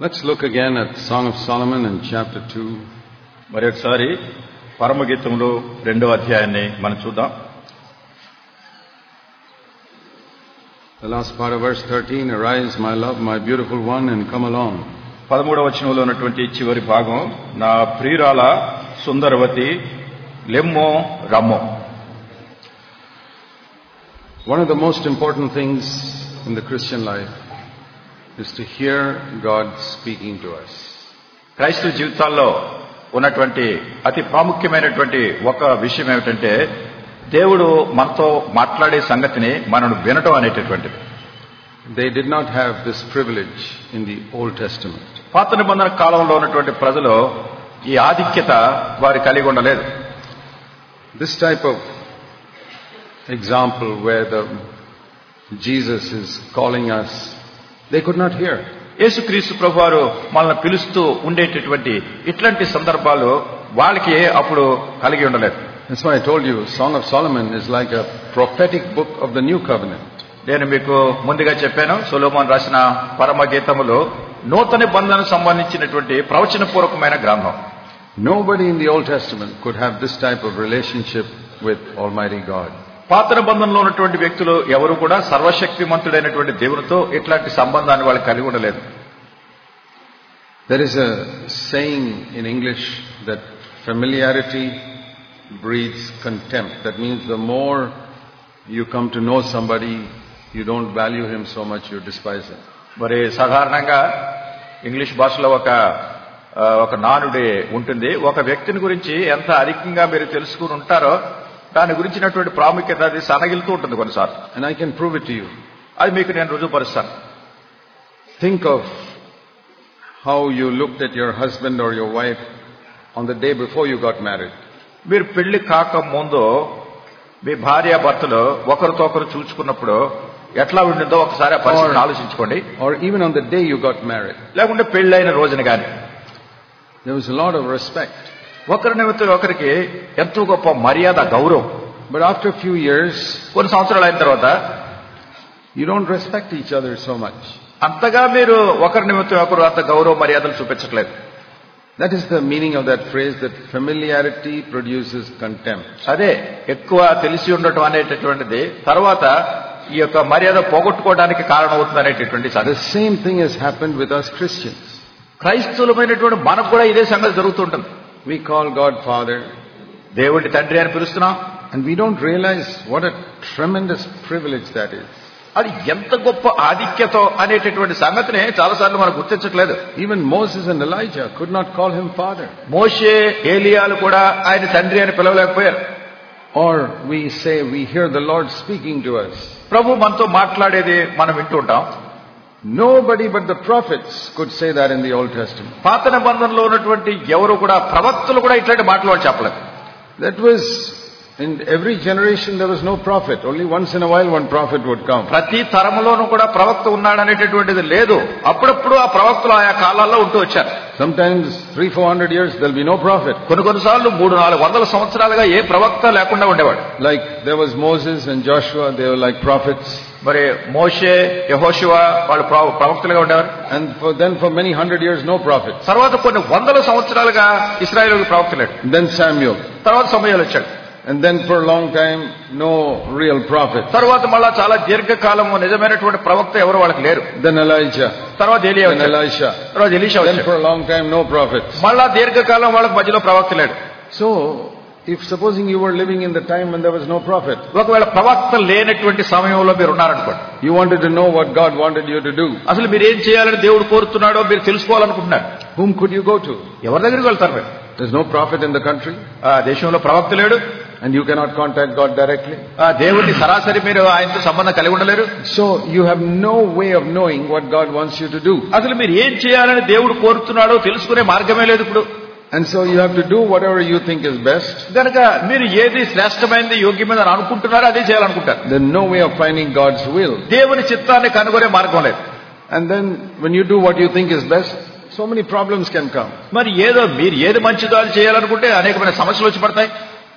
Let's look again at Song of Solomon in chapter 2. మరి ఒకసారి పరమగీతంలో 2వ అధ్యాయాన్ని మనం చూద్దాం. The last part of verse 13, arise, my love, my beautiful one, and come along. 13వ వచనంలో ఉన్నటువంటి చివరి భాగం, నా ప్రియురాల సుందరవతి లెమ్మో రమ్మో. One of the most important things in the Christian life is to hear God speaking to us. క్రైస్తవ జీవితాల్లో ఉన్నటువంటి అతి ప్రాముఖ్యమైనటువంటి ఒక విషయం ఏమిటంటే దేవుడు మనతో మాట్లాడే సంగతిని మనం వినటం అనేటటువంటిది. They did not have this privilege in the Old Testament. పాత నిబంధన కాలంలో ఉన్నటువంటి ప్రజలు ఈ ఆధిక్యత వారు కలిగి ఉండలేదు. This type of example where Jesus is calling us, they could not hear. యేసుక్రీస్తు ప్రభువారు మనల్ని పిలుస్తూ ఉండేటటువంటి ఇట్లాంటి సందర్భాలు వాళ్ళకి అప్పుడు కలిగి ఉండలేదు. That's why I told you, Song of Solomon is like a prophetic book of the New Covenant. నేను మీకు ముందుగా చెప్పాను, సొలొమోను రాసిన పరమగీతములో నూతన నిబంధనకు సంబంధించినటువంటి ప్రవచనపూర్వకమైన గ్రంథం. Nobody in the Old Testament could have this type of relationship with Almighty God. పాత నిబంధనలో ఉన్నటువంటి వ్యక్తులు ఎవరు కూడా సర్వశక్తిమంతుడైనటువంటి దేవునితో ఇట్లాంటి సంబంధాన్ని వాళ్ళు కలిగి ఉండలేదు. There is a saying in English that familiarity breeds contempt. That means the more you come to know somebody, you don't value him so much, you despise him. మరి సాధారణంగా ఇంగ్లీష్ భాషలో ఒక నానుడి ఉంటుంది, ఒక వ్యక్తిని గురించి ఎంత అధికంగా మీరు తెలుసుకుని ఉంటారో దాని గురించినటువంటి ప్రాముఖ్యత అది సనగిలుతూ ఉంటుంది కొన్నిసార్లు. And I can prove it to you. అది మీకు నేను రుజువుపరుస్తాను. Think of how you looked at your husband or your wife on the day before you got married. మీరు పెళ్లి కాక ముందు మీ భార్యాభర్తలు ఒకరితో ఒకరు చూసుకున్నప్పుడు ఎట్లా ఉండిందో ఒకసారి ఆ పరిస్థితిని ఆలోచించుకోండి. Or even on the day you got married. లేకుంటే పెళ్లైన రోజున కానీ There was a lot of respect. ఒకరి నిమిత్తం ఒకరికి ఎంతో గొప్ప మర్యాద, గౌరవం. But after a few years, కొన్ని సంవత్సరాలు అయిన తర్వాత you don't respect each other so much. అంతగా మీరు ఒకరి నిమిత్తం ఒకరు అంత గౌరవ మర్యాదలు చూపించట్లేదు. That is the meaning of that phrase, that familiarity produces contempt. అదే ఎక్కువ తెలిసి ఉండటం అనేటటువంటిది తర్వాత ఈ యొక్క మర్యాద పోగొట్టుకోవడానికి కారణమవుతుంది అనేటటువంటి. The same thing has happened with us Christians. క్రైస్తవులమైనటువంటి మనకు కూడా ఇదే సంగతి జరుగుతుంటుంది. We call God Father, దేవుడి తండ్రి అని పిలుస్తున్నాం, and we don't realize what a tremendous privilege that is. అది ఎంత గొప్ప ఆధిక్యత అనేటటువంటి సంగతిని చాలాసార్లు మనం గుర్తించట్లేదు. Even Moses and Elijah could not call him Father. మోషే, ఏలియాలు కూడా ఆయన తండ్రి అని పిలవలేకపోయారు. Or we say we hear the Lord speaking to us. ప్రభు మనతో మాట్లాడేది మనం వింటూ ఉంటాం. Nobody but the prophets could say that in the Old Testament. పాత నిబంధనలో ఉన్నటువంటి ఎవరు కూడా, ప్రవక్తలు కూడా ఇట్లాంటి మాటలు చెప్పలేదు. That was in every generation there was no prophet. Only once in a while one prophet would come. ప్రతి తరములోనూ కూడా ప్రవక్త ఉన్నాడనేటటువంటిది లేదు. అప్పుడప్పుడు ఆ ప్రవక్తలు ఆయా కాలాల్లో ఉంటూ వచ్చారు. Sometimes 300-400 years there'll be no prophet. కొన్నిసార్లు 300-400 సంవత్సరాలుగా ఏ ప్రవక్త లేకుండా ఉండేవాడు. Like there was Moses and Joshua, they were like prophets. మరి మోషే, యెహోషువ వాళ్ళు ప్రవక్తలుగా ఉండేవారు. And for many 100 years no prophet. తర్వాత కొన్ని 100 సంవత్సరాలుగా ఇశ్రాయేలుకి ప్రవక్త లేడు. Then Samuel. తర్వాత సమూయేలు వచ్చాడు. And then for a long time no real prophet. తర్వాత మళ్ళా చాలా దీర్ఘకాలము నిజమైనటువంటి ప్రవక్త ఎవరు వాళ్ళకి లేరు. Then Elijah. తర్వాత ఎలీయా Then Elisha. తర్వాత ఎలీషా Then వచ్చాడు. for a long time no prophets. మళ్ళా దీర్ఘకాలం వాళ్ళకి మధ్యలో ప్రవక్త లేడు. So if supposing you were living in the time when there was no prophet, ఒకవేళ ప్రవక్త లేనటువంటి సమయంలో మీరు ఉన్నారనుకోండి, you wanted to know what God wanted you to do, అసలు మీరు ఏం చేయాలని దేవుడు కోరుతున్నాడో మీరు తెలుసుకోవాలనుకుంటున్నారు, whom could you go to? ఎవరి దగ్గరికి వెళ్తారు మీరు? There's no prophet in the country, ఆ దేశంలో ప్రవక్త లేడు, and you cannot contact God directly. ఆ దేవుడిని సరాసరి మీరు ఆయనతో సంబంధం కలిగి ఉండలేరు. So you have no way of knowing what God wants you to do. అసలు మీరు ఏం చేయాలని దేవుడు కోరుతున్నాడో తెలుసుకునే మార్గమే లేదు ఇప్పుడు. And so you have to do whatever you think is best. కనుక మీరు ఏది శ్రేష్టమైనది, యోగ్యమైనది అనుకుంటున్నారో అదే చేయాలనుకుంటారు. There's no way of finding God's will. దేవుని చిత్తాన్ని కనుగొనే మార్గం లేదు. And then when you do what you think is best, so many problems can come. మరి మీరు ఏది మంచిదో అది చేయాలనుకుంటే అనేకమైన సమస్యలు వచ్చి పడతాయి.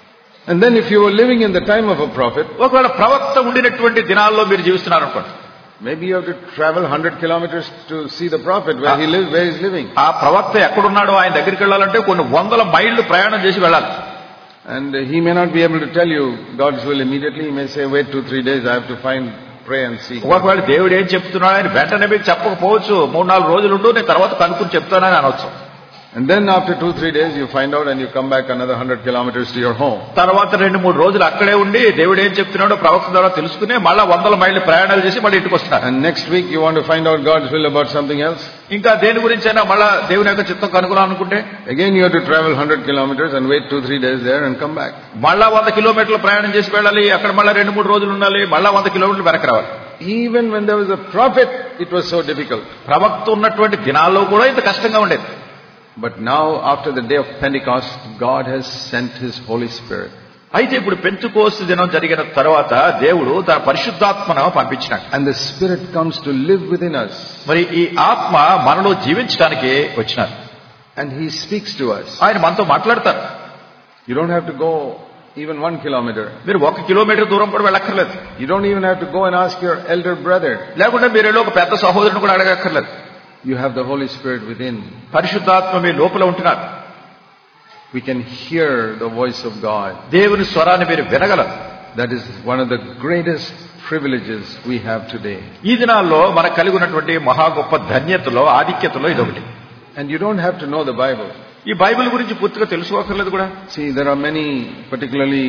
And then if you were living in the time of a prophet, ఒకవేళ ప్రవక్త ఉండినటువంటి దినాల్లో మీరు జీవిస్తున్నారు అనుకోండి, Maybe you have to travel 100 kilometers to see the prophet where he lives, where he is living. ఆ ప్రవక్త ఎక్కడున్నాడో ఆయన దగ్గరికి వెళ్ళాలంటే కొన్ని వందల మైళ్ళు ప్రయాణం చేసి వెళ్ళాలి. And he may not be able to tell you God's will immediately. He may say, wait 2-3 days, I have to pray and see. ఒకవేళ దేవుడు ఏం చెప్తున్నాడు ఆయన వెంటనే మీకు చెప్పకపోవచ్చు. 3-4 రోజులు ఉండు, నేను తర్వాత కనుక్కుని చెప్తానని అనొచ్చు. And then after 2-3 days you find out and you come back another 100 kilometers to your home. తర్వాత 2-3 రోజులు అక్కడే ఉండి దేవుడు ఏం చెప్తున్నాడో ప్రవక్త ద్వారా తెలుసుకుని మళ్ళా 100 మైళ్ళు ప్రయాణాలు చేసి మళ్ళీ ఇంటికి వస్తారు. And next week you want to find out God's will about something else. ఇంకా దేని గురించైనా మళ్ళా దేవుని యొక్క చిత్తం కనుగొనాలనుకుంటే again you have to travel 100 kilometers and wait 2-3 days there and come back. మళ్ళా 100 కిలోమీటర్లు ప్రయాణం చేసి వెళ్ళాలి, అక్కడ మళ్ళా 2-3 రోజులు ఉండాలి, మళ్ళా 100 కిలోమీటర్లు వెనక్కి రావాలి. Even when there was a prophet it was so difficult. ప్రవక్త ఉన్నటువంటి దినాల్లో కూడా ఇంత కష్టంగా ఉండేది. But now after the day of Pentecost God has sent his Holy Spirit. అయితే ఇప్పుడు పెంతెకోస్తు దినం జరిగిన తర్వాత దేవుడు తన పరిశుద్ధాత్మను పంపించాడు. And the Spirit comes to live within us. మరి ఈ ఆత్మ మనలో జీవించడానికి వచ్చినాడు. And he speaks to us. ఆయన మనతో మాట్లాడతారు. You don't have to go even 1 kilometer. మీరు 1 కిలోమీటర్ దూరం కూడా వెళ్ళక్కర్లేదు. You don't even have to go and ask your elder brother. లేకుంటే మీరు ఒక పెద్ద సహోదరుని కూడా అడగక్కర్లేదు. You have the Holy Spirit within. పరిశుద్ధాత్మ మీ లోపల ఉంటున్నారు. We can hear the voice of God. దేవుని స్వరాన్ని మీరు వినగలరు. That is one of the greatest privileges we have today. ఈ దినాల్లో మనకు కలిగి ఉన్నటువంటి మహా గొప్ప ధన్యతలో ఆధిక్యతలో ఇదొకటి. And you don't have to know the Bible. ఈ బైబిల్ గురించి పూర్తిగా తెలుసుకోకర్లేదు కూడా. See, there are many, particularly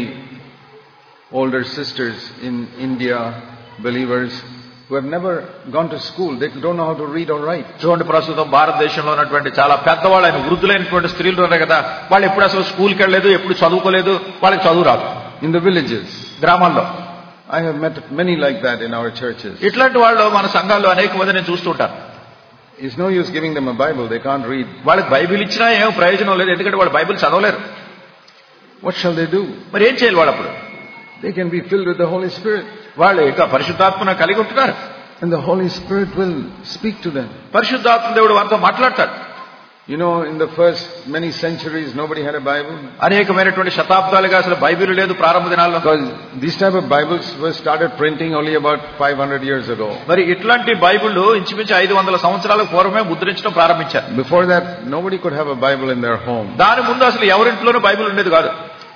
older sisters in India, believers, who have never gone to school. They don't know how to read or write. చూడండి, ప్రస్తుతం భారతదేశంలో ఉన్నటువంటి చాలా పెద్దవాళ్ళైన వృద్ధులైనటువంటి స్త్రీలు ఉన్నారు కదా, వాళ్ళు ఎప్పుడు అసలు స్కూల్కి వెళ్ళలేదు, ఎప్పుడు చదువుకోలేదు, వాళ్ళకి చదువు రాదు. In the villages, గ్రామాల్లో I have met many like that in our churches. ఇట్లాంటి వాళ్ళు మన సంఘాల్లో అనేక మంది నేను చూస్తూ ఉంటాను. It's no use giving them a Bible. They can't read. వాళ్ళకి బైబిల్ ఇచ్చినా ఏం ప్రయోజనం లేదు, ఎందుకంటే వాళ్ళు బైబిల్ చదవలేరు. What shall they do? మరి ఏం చేయాలి వాళ్ళు అప్పుడు? They can be filled with the Holy Spirit. వాళ్ళు ఇంకా పరిశుద్ధాత్మను కలిగి ఉంటున్నారు. And the Holy Spirit will speak to them. పరిశుద్ధాత్మ దేవుడు వారితో మాట్లాడతాడు. You know, in the first many centuries, nobody had a Bible. అనేకమైనటువంటి శతాబ్దాలుగా అసలు బైబిల్ లేదు ప్రారంభ దినాల్లో. Because these type of Bibles were started printing only about 500 years ago. మరి ఇట్లాంటి బైబిల్ ఇంచుమించు 500 సంవత్సరాల పూర్వమే ముద్రించడం ప్రారంభించారు. Before that, nobody could have a Bible in their home. దాని ముందు అసలు ఎవరింట్లోనూ బైబిల్ ఉండేది కాదు.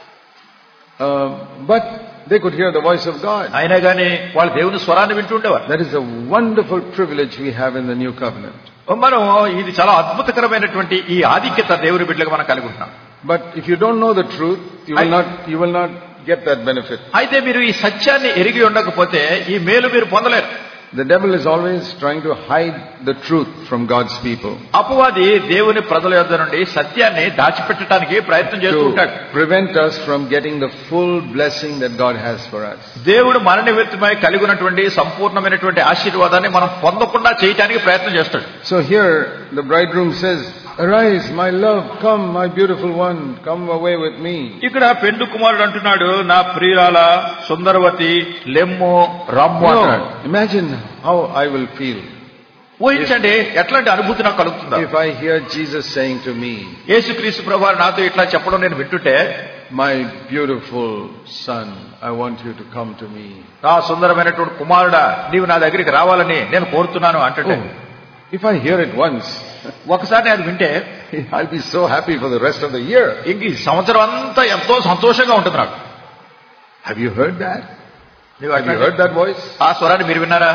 But they could hear the voice of God. అయినా గానీ వాళ్ళు దేవుని స్వరాన్ని వింటుండేవారు. That is a wonderful privilege we have in the new covenant. మనం ఇది చాలా అద్భుతకరమైనటువంటి ఈ ఆధిక్యత దేవుని బిడ్డలుగా మనం కలిగి ఉంటున్నాం. But if you don't know the truth, you will not get that benefit. అయితే మీరు ఈ సత్యాన్ని ఎరిగి ఉండకపోతే ఈ మేలు మీరు పొందలేరు. The devil is always trying to hide the truth from God's people. అపవాది దేవుని ప్రజల యొద్ద నుండి సత్యాన్ని దాచిపెట్టడానికి ప్రయత్నం చేస్తూ ఉంటాడు. To prevent us from getting the full blessing that God has for us. దేవుడు మన నిమిత్తమై కలిగి ఉన్నటువంటి సంపూర్ణమైనటువంటి ఆశీర్వాదాన్ని మనం పొందకుండా చేయడానికి ప్రయత్నం చేస్తాడు. So here the bridegroom says, "Arise, my love, come, my beautiful one, come away with me." ఇక్కడ పెండు కుమారుడు అంటున్నాడు, నా ప్రియురాల సుందరవతి లెమ్ము రమ్ము అంటాడు. Imagine how I will feel. ఊహించండి ఎట్లాంటి అనుభూతి నాకు కలుగుతుందో. If I hear Jesus saying to me, యేసుక్రీస్తు ప్రభువు నాతో ఇట్లా చెప్పడం నేను వింటుంటే, "My beautiful son, I want you to come to me." నా సుందరమైనటువంటి కుమారుడా, నీవు నా దగ్గరికి రావాలని నేను కోరుతున్నాను అంటే, if I hear it once, ఒకసారి నేను వింటే I'll be so happy for the rest of the year. ఇంక ఈ సంవత్సరం అంతా ఎంతో సంతోషంగా ఉంటుంది నాకు. Have you heard that? Have you heard that voice? ఆ స్వరాన్ని మీరు విన్నారా?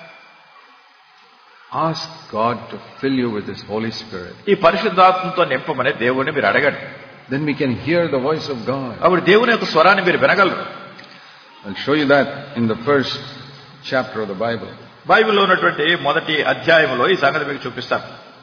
Ask God to fill you with His Holy Spirit. ఈ పరిశుద్ధాత్మతో నింపమని దేవుణ్ణి మీరు అడగండి. Then we can hear the voice of God. అప్పుడు దేవుని యొక్క స్వరాన్ని మీరు వినగలరు. I'll show you that in the first chapter of the Bible. బైబిల్లో ఉన్నటువంటి మొదటి అధ్యాయంలో ఈ సంగతి మీకు చూపిస్తాను.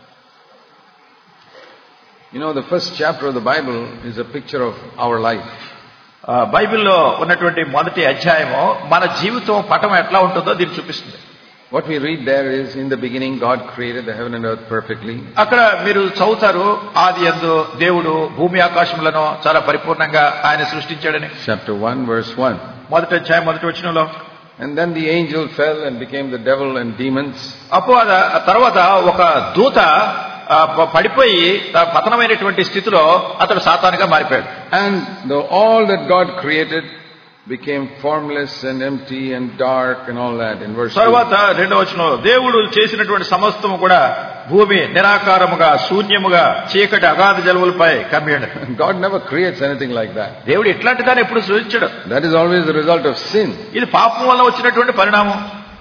You know, the first chapter of the Bible is a picture of our life. బైబిల్లో ఉన్నటువంటి మొదటి అధ్యాయము మన జీవితం పటం ఎట్లా ఉంటుందో దీన్ని చూపిస్తుంది. What we read there is, in the beginning God created the heaven and earth perfectly. అక్కడ మీరు చదువుతారు, ఆది యందు దేవుడు భూమి ఆకాశములను చాలా పరిపూర్ణంగా ఆయన సృష్టించాడని. Chapter 1 verse 1. మొదటి అధ్యాయం మొదటి వచనంలో, And then the angel fell and became the devil and demons. తర్వాత ఒక దూత పడిపోయి పతనమైనటువంటి స్థితిలో అతడు సాతానుగా మారిపోయాడు. And all that God created became formless and empty and dark and all that in verse 2. తర్వాత రెండవ వచనంలో దేవుడు చేసినటువంటి సమస్తము కూడా భూమి నిరాకారముగా శూన్యముగా చీకటి అగాధ జలములపై కమ్మియుండెను. God never creates anything like that. దేవుడు ఇట్లాంటి దాన్ని ఎప్పుడు సృష్టించడు. That is always the result of sin. ఇది పాపం వల్ల వచ్చినటువంటి పరిణామం.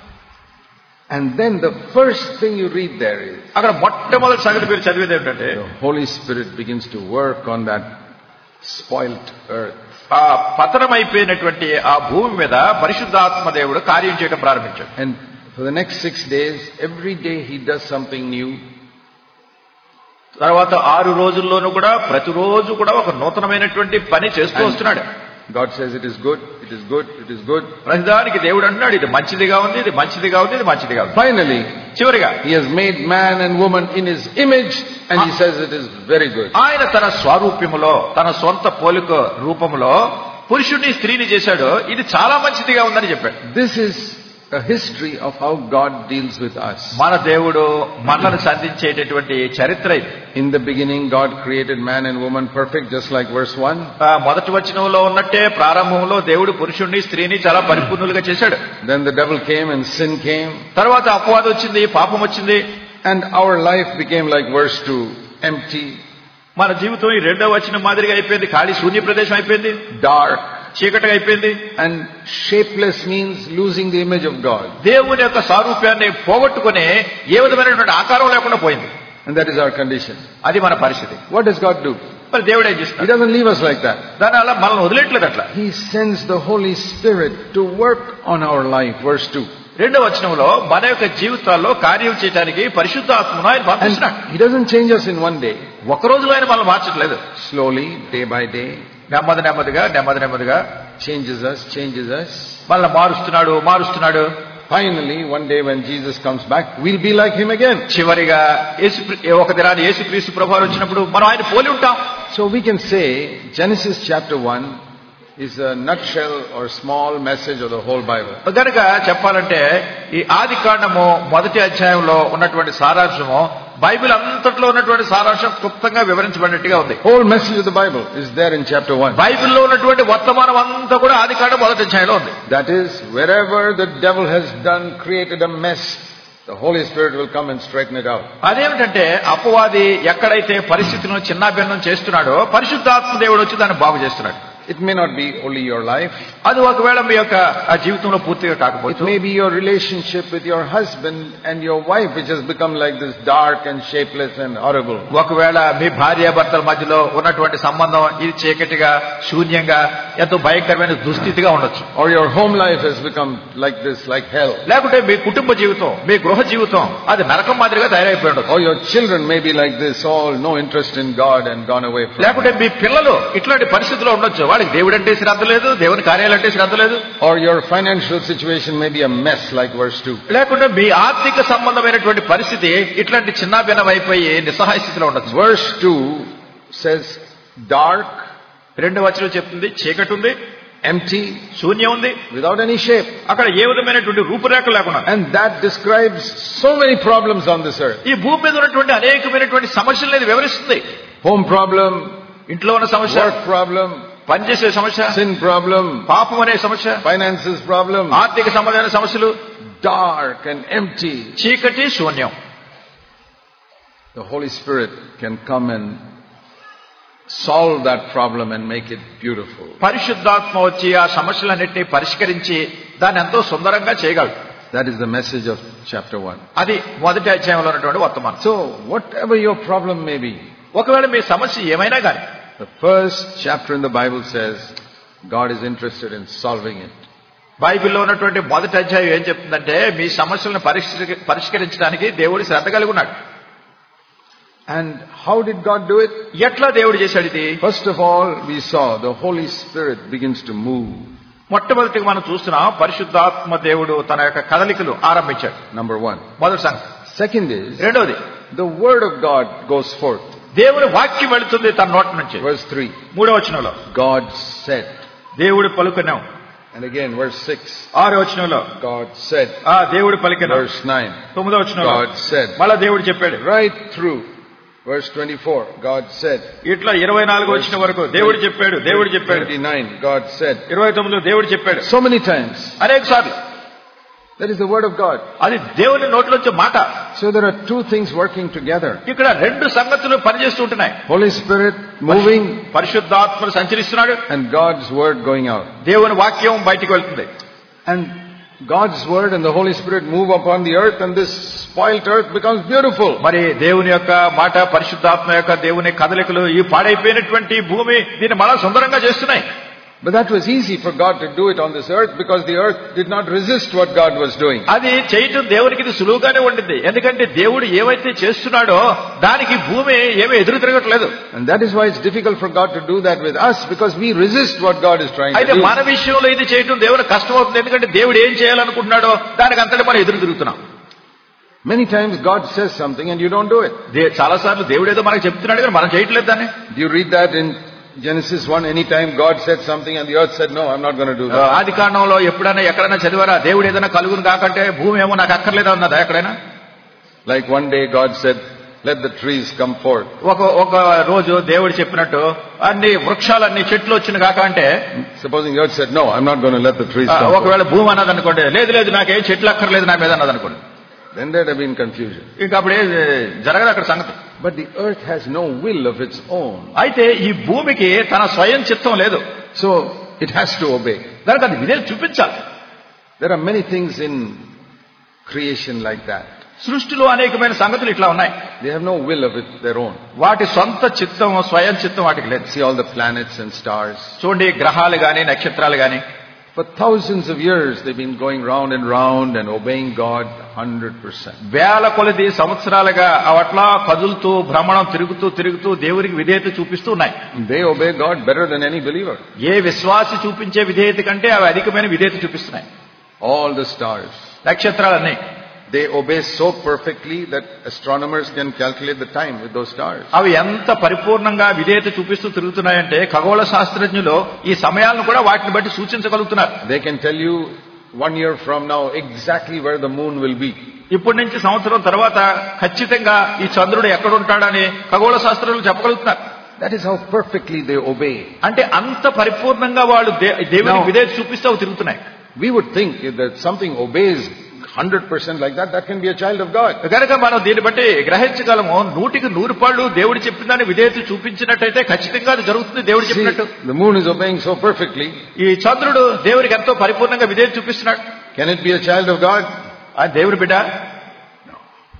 And then the first thing you read there is అక్కడ మొట్టమొదటి సంగతి మీరు చదివేది ఏంటంటే the Holy Spirit begins to work on that spoilt earth. ఆ పతనమైపోయినటువంటి ఆ భూమి మీద పరిశుద్ధాత్మ దేవుడు కార్యం చేయడం ప్రారంభించాడు. And for the next 6 days, every day he does something new. తర్వాత 6 రోజుల్లోనూ కూడా ప్రతిరోజు కూడా ఒక నూతనమైనటువంటి పని చేస్తూ వస్తున్నాడు. God says it is good, it is good, it is good. ప్రతిదానికి దేవుడు అంటున్నాడు ఇది మంచిదిగా ఉంది, ఇది మంచిదిగా ఉంది, ఇది మంచిదిగా ఉంది. Finally, చివరిగా he has made man and woman in his image and he says it is very good. ఆయన తన స్వరూప్యములో తన సొంత పోలిక రూపములో పురుషుడిని స్త్రీని చేశాడు, ఇది చాలా మంచిదిగా ఉందని చెప్పాడు. This is a history of how God deals with us. మన దేవుడు మనల్ని సంధించేటటువంటి చరిత్ర ఇది. In the beginning, God created man and woman perfect, just like verse 1. మొదటి వచనంలో ఉన్నట్టే ప్రారంభంలో దేవుడు పురుషుడిని స్త్రీని చాలా పరిపూర్ణులుగా చేశాడు. Then the devil came and sin came. తర్వాత అపవాదం వచ్చింది, పాపం వచ్చింది. And our life became like verse 2, empty, మన జీవితం ఈ రెండవ వచనం మాదిరిగా అయిపోయింది, ఖాళీ శూన్య ప్రదేశం అయిపోయింది, dark, చీకటిగా అయిపోయింది. and shapeless means losing the image of God. దేవుని యొక్క సారూప్యాన్ని పోగొట్టుకుని ఏ విధమైనటువంటి ఆకారం లేకుండా పోయింది. And that is our condition. అది మన పరిస్థితి. What does God do? మరి దేవుడు ఏం He చేస్తాడు? doesn't leave us like that. దాని అలా మనల్ని వదిలేట్లేదు అట్లా. He sends the Holy Spirit to work on our life, verse 2. రెండవ వచనంలో మన యొక్క జీవితాల్లో కార్యం చేయడానికి పరిశుద్ధాత్మను ఆయన పంపిస్తున్నాడు. And He doesn't change us in one day. ఒక రోజులో ఆయన మనల్ని మార్చట్లేదు. Slowly, day by day, నెమ్మదిగా changes us. మనల్ని మారుస్తున్నాడు. Finally, one day when Jesus comes back, we'll be like Him again. చివరిగా ఒక దినాన్ని యేసుక్రీస్తు ప్రభువారు వచ్చినప్పుడు మనం ఆయన పోలి ఉంటాం. So we can say Genesis chapter 1 is a nutshell or small message of the whole Bible. కనుక చెప్పాలంటే ఈ ఆది కాండము మొదటి అధ్యాయంలో ఉన్నటువంటి సారాంశము బైబిల్ అంతట్లో ఉన్నటువంటి సారాంశం క్లుప్తంగా వివరించబడినట్టుగా ఉంది. Whole message of the Bible is there in chapter 1. బైబిల్లో ఉన్నటువంటి వర్తమానం అంతా కూడా ఆది కాండం మొదటి అధ్యాయంలో ఉంది. That is, wherever the devil has created a mess, the Holy Spirit will come and straighten it out. అదేమిటంటే అపవాది ఎక్కడైతే పరిస్థితులను చిన్నాభిన్నం చేస్తున్నాడో పరిశుద్ధాత్మ దేవుడు వచ్చి దాన్ని బాగు చేస్తున్నాడు. It may not be only your life. అది ఒకవేళ మీ యొక్క జీవితంలో పూర్తిగా It కాకపోవచ్చు. may be your relationship with your husband and your wife, which has become like this dark and shapeless and horrible. ఒకవేళ మీ భార్యాభర్తల మధ్యలో ఉన్నటువంటి సంబంధం ఇది చీకటిగా శూన్యంగా ఎంతో భయంకరమైన దుస్థితిగా ఉండొచ్చు. Or your home life has become like this, like hell. లేకుంటే మీ కుటుంబ జీవితం మీ గృహ జీవితం అది నరకం మాదిరిగా తయారైపోయి ఉండొచ్చు. Or your children may be like this, all no interest in God and gone away from లేకుంటే మీ పిల్లలు ఇట్లాంటి పరిస్థితిలో ఉండొచ్చు, వాళ్ళకి దేవుడు అంటే శ్రద్ధ లేదు, దేవుని కార్యాలు అంటే శ్రద్ధ లేదు. Or your financial situation may be a mess like verse 2. లేకుంటే మీ ఆర్థిక సంబంధమైనటువంటి పరిస్థితి ఇట్లాంటి చిన్నాభిన్నం అయిపోయి నిస్సహాయ స్థితిలో ఉండొచ్చు. Verse 2 says dark, రెండవ వచనం చెప్తుంది చీకటి ఉంది, empty, శూన్యం ఉంది, without any shape. అక్కడ ఏ విధమైనటువంటి రూపురేఖ లేకుండా. And that describes so many problems on this earth. ఈ భూమి మీద ఉన్నటువంటి అనేకమైనటువంటి సమస్యలను ఇది వివరిస్తుంది. Home problem, ఇంట్లో ఉన్న సమస్య, work problem, పనిచేసే సమస్య, sin problem, పాపం అనే సమస్య, finances problem, ఆర్థిక సంబంధమైన సమస్యలు, dark and empty. చీకటి శూన్యం. The Holy Spirit can come and solve that problem and make it beautiful. పరిశుద్ధాత్మ వచ్చి ఆ సమస్యలన్నింటినీ పరిష్కరించి దాన్ని ఎంతో సుందరంగా చేయగలడు. That is the message of chapter 1. అది మొదటి అధ్యాయంలో ఉన్నటువంటి వర్తమానం. So, whatever your problem may be, ఒకవేళ మీ సమస్య ఏమైనా కానీ the first chapter in the Bible says God is interested in solving it. బైబిల్లో ఉన్నటువంటి మొదటి అధ్యాయం ఏం చెప్తుందంటే మీ సమస్యలను పరిష్కరించడానికి దేవుడు శ్రద్ధ కలిగి ఉన్నాడు. And how did God do it? ఎట్లా దేవుడు చేశాడు ఇది? First of all, we saw the Holy Spirit begins to move. మొట్టమొదటిగా మనం చూస్తున్నాం పరిశుద్ధాత్మ దేవుడు తన యొక్క కదలికలు ఆరంభించాడు. Number 1. మొదటి సంగతి. Second is, రెండవది the word of God goes forth. దేవుని వాక్యం వెళుతుంది తన నోటి నుంచి. Verse 3. మూడవ వచనంలో God said. దేవుడు పలుకున్నాం. And again, verse 6. ఆరో వచనంలో God said. దేవుడు పలికినాం. Verse 9. తొమ్మిదవ వచనంలో God said. మళ్ళా దేవుడు చెప్పాడు. Right through Verse 24, God said. ఇట్లా 24 వచ్చిన వరకు దేవుడు చెప్పాడు. 29, God said. 29 దేవుడు చెప్పాడు. So many times. అనేక సార్లు. That is the word of God. అది దేవుని నోట్లోంచి మాట. So there are two things working together. ఇక్కడ రెండు సంగతులు పనిచేస్తుంటున్నాయి. Holy Spirit moving, పరిశుద్ధాత్మ సంచరిస్తున్నాడు, and God's word going out. దేవుని వాక్యం బయటికి వెళ్తుంది. And God's word and the Holy Spirit move upon the earth, and this spoiled earth becomes beautiful. మరి దేవుని యొక్క మాట, పరిశుద్ధాత్మ యొక్క దేవుని కదలికలు ఈ పాడైపోయినటువంటి భూమి దీన్ని మళ్ళా సుందరంగా చేస్తున్నాయి. But that was easy for God to do it on this earth because the earth did not resist what God was doing. అది చేయటం దేవునికి ఇది సులువుగానే ఉండింది. ఎందుకంటే దేవుడు ఏవైతే చేస్తున్నాడో దానికి భూమి ఏమీ ఎదురు తిరగట్లేదు. And that is why it's difficult for God to do that with us, because we resist what God is trying to అయితే do. మన విషయంలో ఇది చేయటం దేవునికి కష్టం అవుతుంది. ఎందుకంటే దేవుడు ఏం చేయాలనుకుంటున్నాడో దానికి అంతటి మనం ఎదురు తిరుగుతున్నాం. Many times God says something and you don't do it. చాలా సార్లు దేవుడు ఏదో మనకు చెప్తున్నాడు కానీ మనం చేయట్లేదు దాన్ని. Do you read that in Genesis 1? Anytime God said something and the earth said, no, I'm not going to do that. ఆది కాండంలో ఎప్పుడైనా ఎక్కడైనా చదివారా దేవుడు ఏదైనా కలుగును కాకంటే భూమి ఏమో నాకు అక్కర్లేదా అన్నదా ఎక్కడైనా? Like one day God said, let the trees come forth. ఒక రోజు దేవుడు చెప్పినట్టు అన్ని వృక్షాలన్నీ చెట్లు వచ్చిన కాక అంటే, supposing the earth said, no, I'm not going to let the trees come forth. ఒకవేళ భూమి అన్నది అనుకోండి, లేదు నాకేం చెట్లు అక్కర్లేదు నా మీద అన్నది అనుకోండి, then there'd have been confusion. ఇంకా అప్పుడే జరగదు అక్కడ సంగతి. But the earth has no will of its own. అయితే ఈ భూమికి తన స్వయం చిత్తం లేదు. So it has to obey. దానికి అది విధేయత చూపించాలి. There are many things in creation like that. సృష్టిలో అనేకమైన సంగతులు ఇట్లా ఉన్నాయి. They have no will of their own. వాటి సొంత చిత్తం, స్వయం చిత్తం వాటికి లేదు. See all the planets and stars. చూడండి గ్రహాలు గాని నక్షత్రాలు గాని. For thousands of years they've been going round and round and obeying God 100%. వేల కొలది సంవత్సరాలుగా అవట్లా కదులుతూ భ్రమణం తిరుగుతూ దేవునికి విధేయత చూపిస్తూ ఉన్నాయి. They obey God better than any believer. ఏ విశ్వాసి చూపించే విధేయత కంటే అవి అధికమైన విధేయత చూపిస్తున్నాయి. All the stars. నక్షత్రాలన్నీ they obey so perfectly that astronomers can calculate the time with those stars. అవి ఎంత పరిపూర్ణంగా విధేయత చూపిస్తూ తిరుగుతున్నాయంటే ఖగోళ శాస్త్రజ్ఞులు ఈ సమయాలను కూడా వాటిని బట్టి సూచించగలుగుతున్నారు. They can tell you 1 year from now exactly where the moon will be. ఇప్పటి నుంచి సంవత్సరం తర్వాత ఖచ్చితంగా ఈ చంద్రుడు ఎక్కడ ఉంటాడని ఖగోళ శాస్త్రజ్ఞులు చెప్పగలుగుతున్నారు. That is how perfectly they obey. అంటే అంత పరిపూర్ణంగా వాళ్ళు దేవునికి విధేయత చూపిస్తూ తిరుగుతున్నాయి. We would think that something obeys 100% like that can be a child of God. కనుక మనం దీన్ని బట్టి గ్రహించగలము 100% దేవుడు చెప్పినదాన్ని విధేయత చూపించినట్టయితే ఖచ్చితంగా అది జరుగుతుంది దేవుడు చెప్పినట్టు. The moon is obeying so perfectly. ఈ చంద్రుడు దేవునికి ఎంతో పరిపూర్ణంగా విధేయత చూపిస్తున్నాడు. Can it be a child of God? ఆ దేవుడి బిడ్డ? No.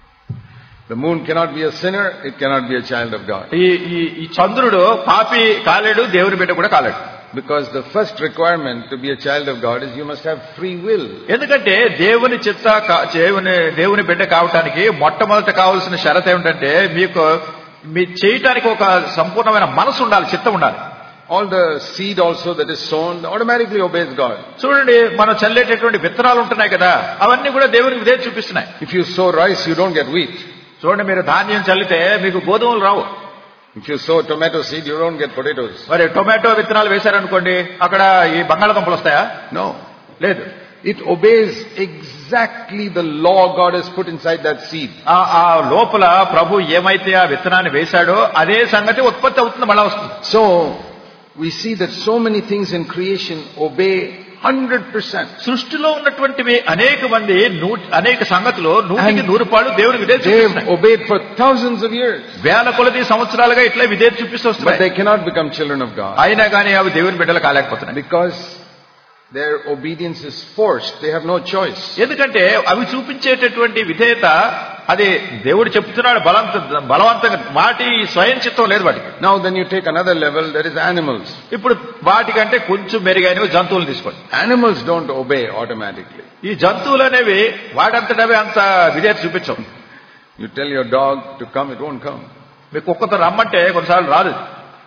The moon cannot be a sinner, it cannot be a child of God. ఈ చంద్రుడు పాపి కాలేడు, దేవుడి బిడ్డ కూడా కాలేడు. Because the first requirement to be a child of God is you must have free will. ఎందుకంటే దేవుని దేవుని బిడ్డ కావటానికి మొట్టమొదట కావాల్సిన షరతు ఏమిటంటే మీ చేయటానికి ఒక సంపూర్ణమైన మనసు ఉండాలి, చిత్తం ఉండాలి. All the seed also that is sown automatically obeys God. చూడండి మనం చల్లేటటువంటి విత్తనాలు ఉంటున్నాయి కదా, అవన్నీ కూడా దేవునికి విధేయత చూపిస్తున్నాయి. If you sow rice, you don't get wheat. చూడండి మీరు ధాన్యం చల్లితే మీకు గోధుమలు రావు. If you sow tomato seed, you don't get potatoes. మరి టొమాటో విత్తనాలు వేశారనుకోండి, అక్కడ ఈ బంగాళదుంపలు వస్తాయా? No. లేదు. It obeys exactly the law God has put inside that seed. ఆ లోపల ప్రభు ఏమైతే ఆ విత్తనాన్ని వేశాడో అదే సంగతి ఉత్పత్తి అవుతుంది, మళ్ళా వస్తుంది. So we see that so many things in creation obey 100%. సృష్టిలో ఉన్నటువంటివి అనేక సంగతులు 100% దేవుని విధేయత చూపిస్తున్నాయి. They obeyed for thousands of years. వేల కొలది సంవత్సరాలుగా ఇట్లా విధేయత చూపిస్తూ వస్తున్నాయి. But they cannot become children of God. అయినా కానీ అవి దేవుని బిడ్డలు కాలేకపోతున్నాయి. Because their obedience is forced. They have no choice. ఎందుకంటే అవి చూపించేటటువంటి విధేయత అది దేవుడు చెప్తున్నాడు బలవంతంగా, వాటి స్వయం చిత్తం లేదు వాటికి. Now then you take another level, there is animals. ఇప్పుడు వాటికంటే కొంచెం మెరుగైనవి జంతువులు తీసుకోండి. Animals don't obey automatically. ఈ జంతువులు అనేవి వాటంతటవే అంత విధేయత చూపించవు. You tell your dog to come, it won't come. మీ కుక్కతో రమ్మంటే కొన్నిసార్లు రాదు.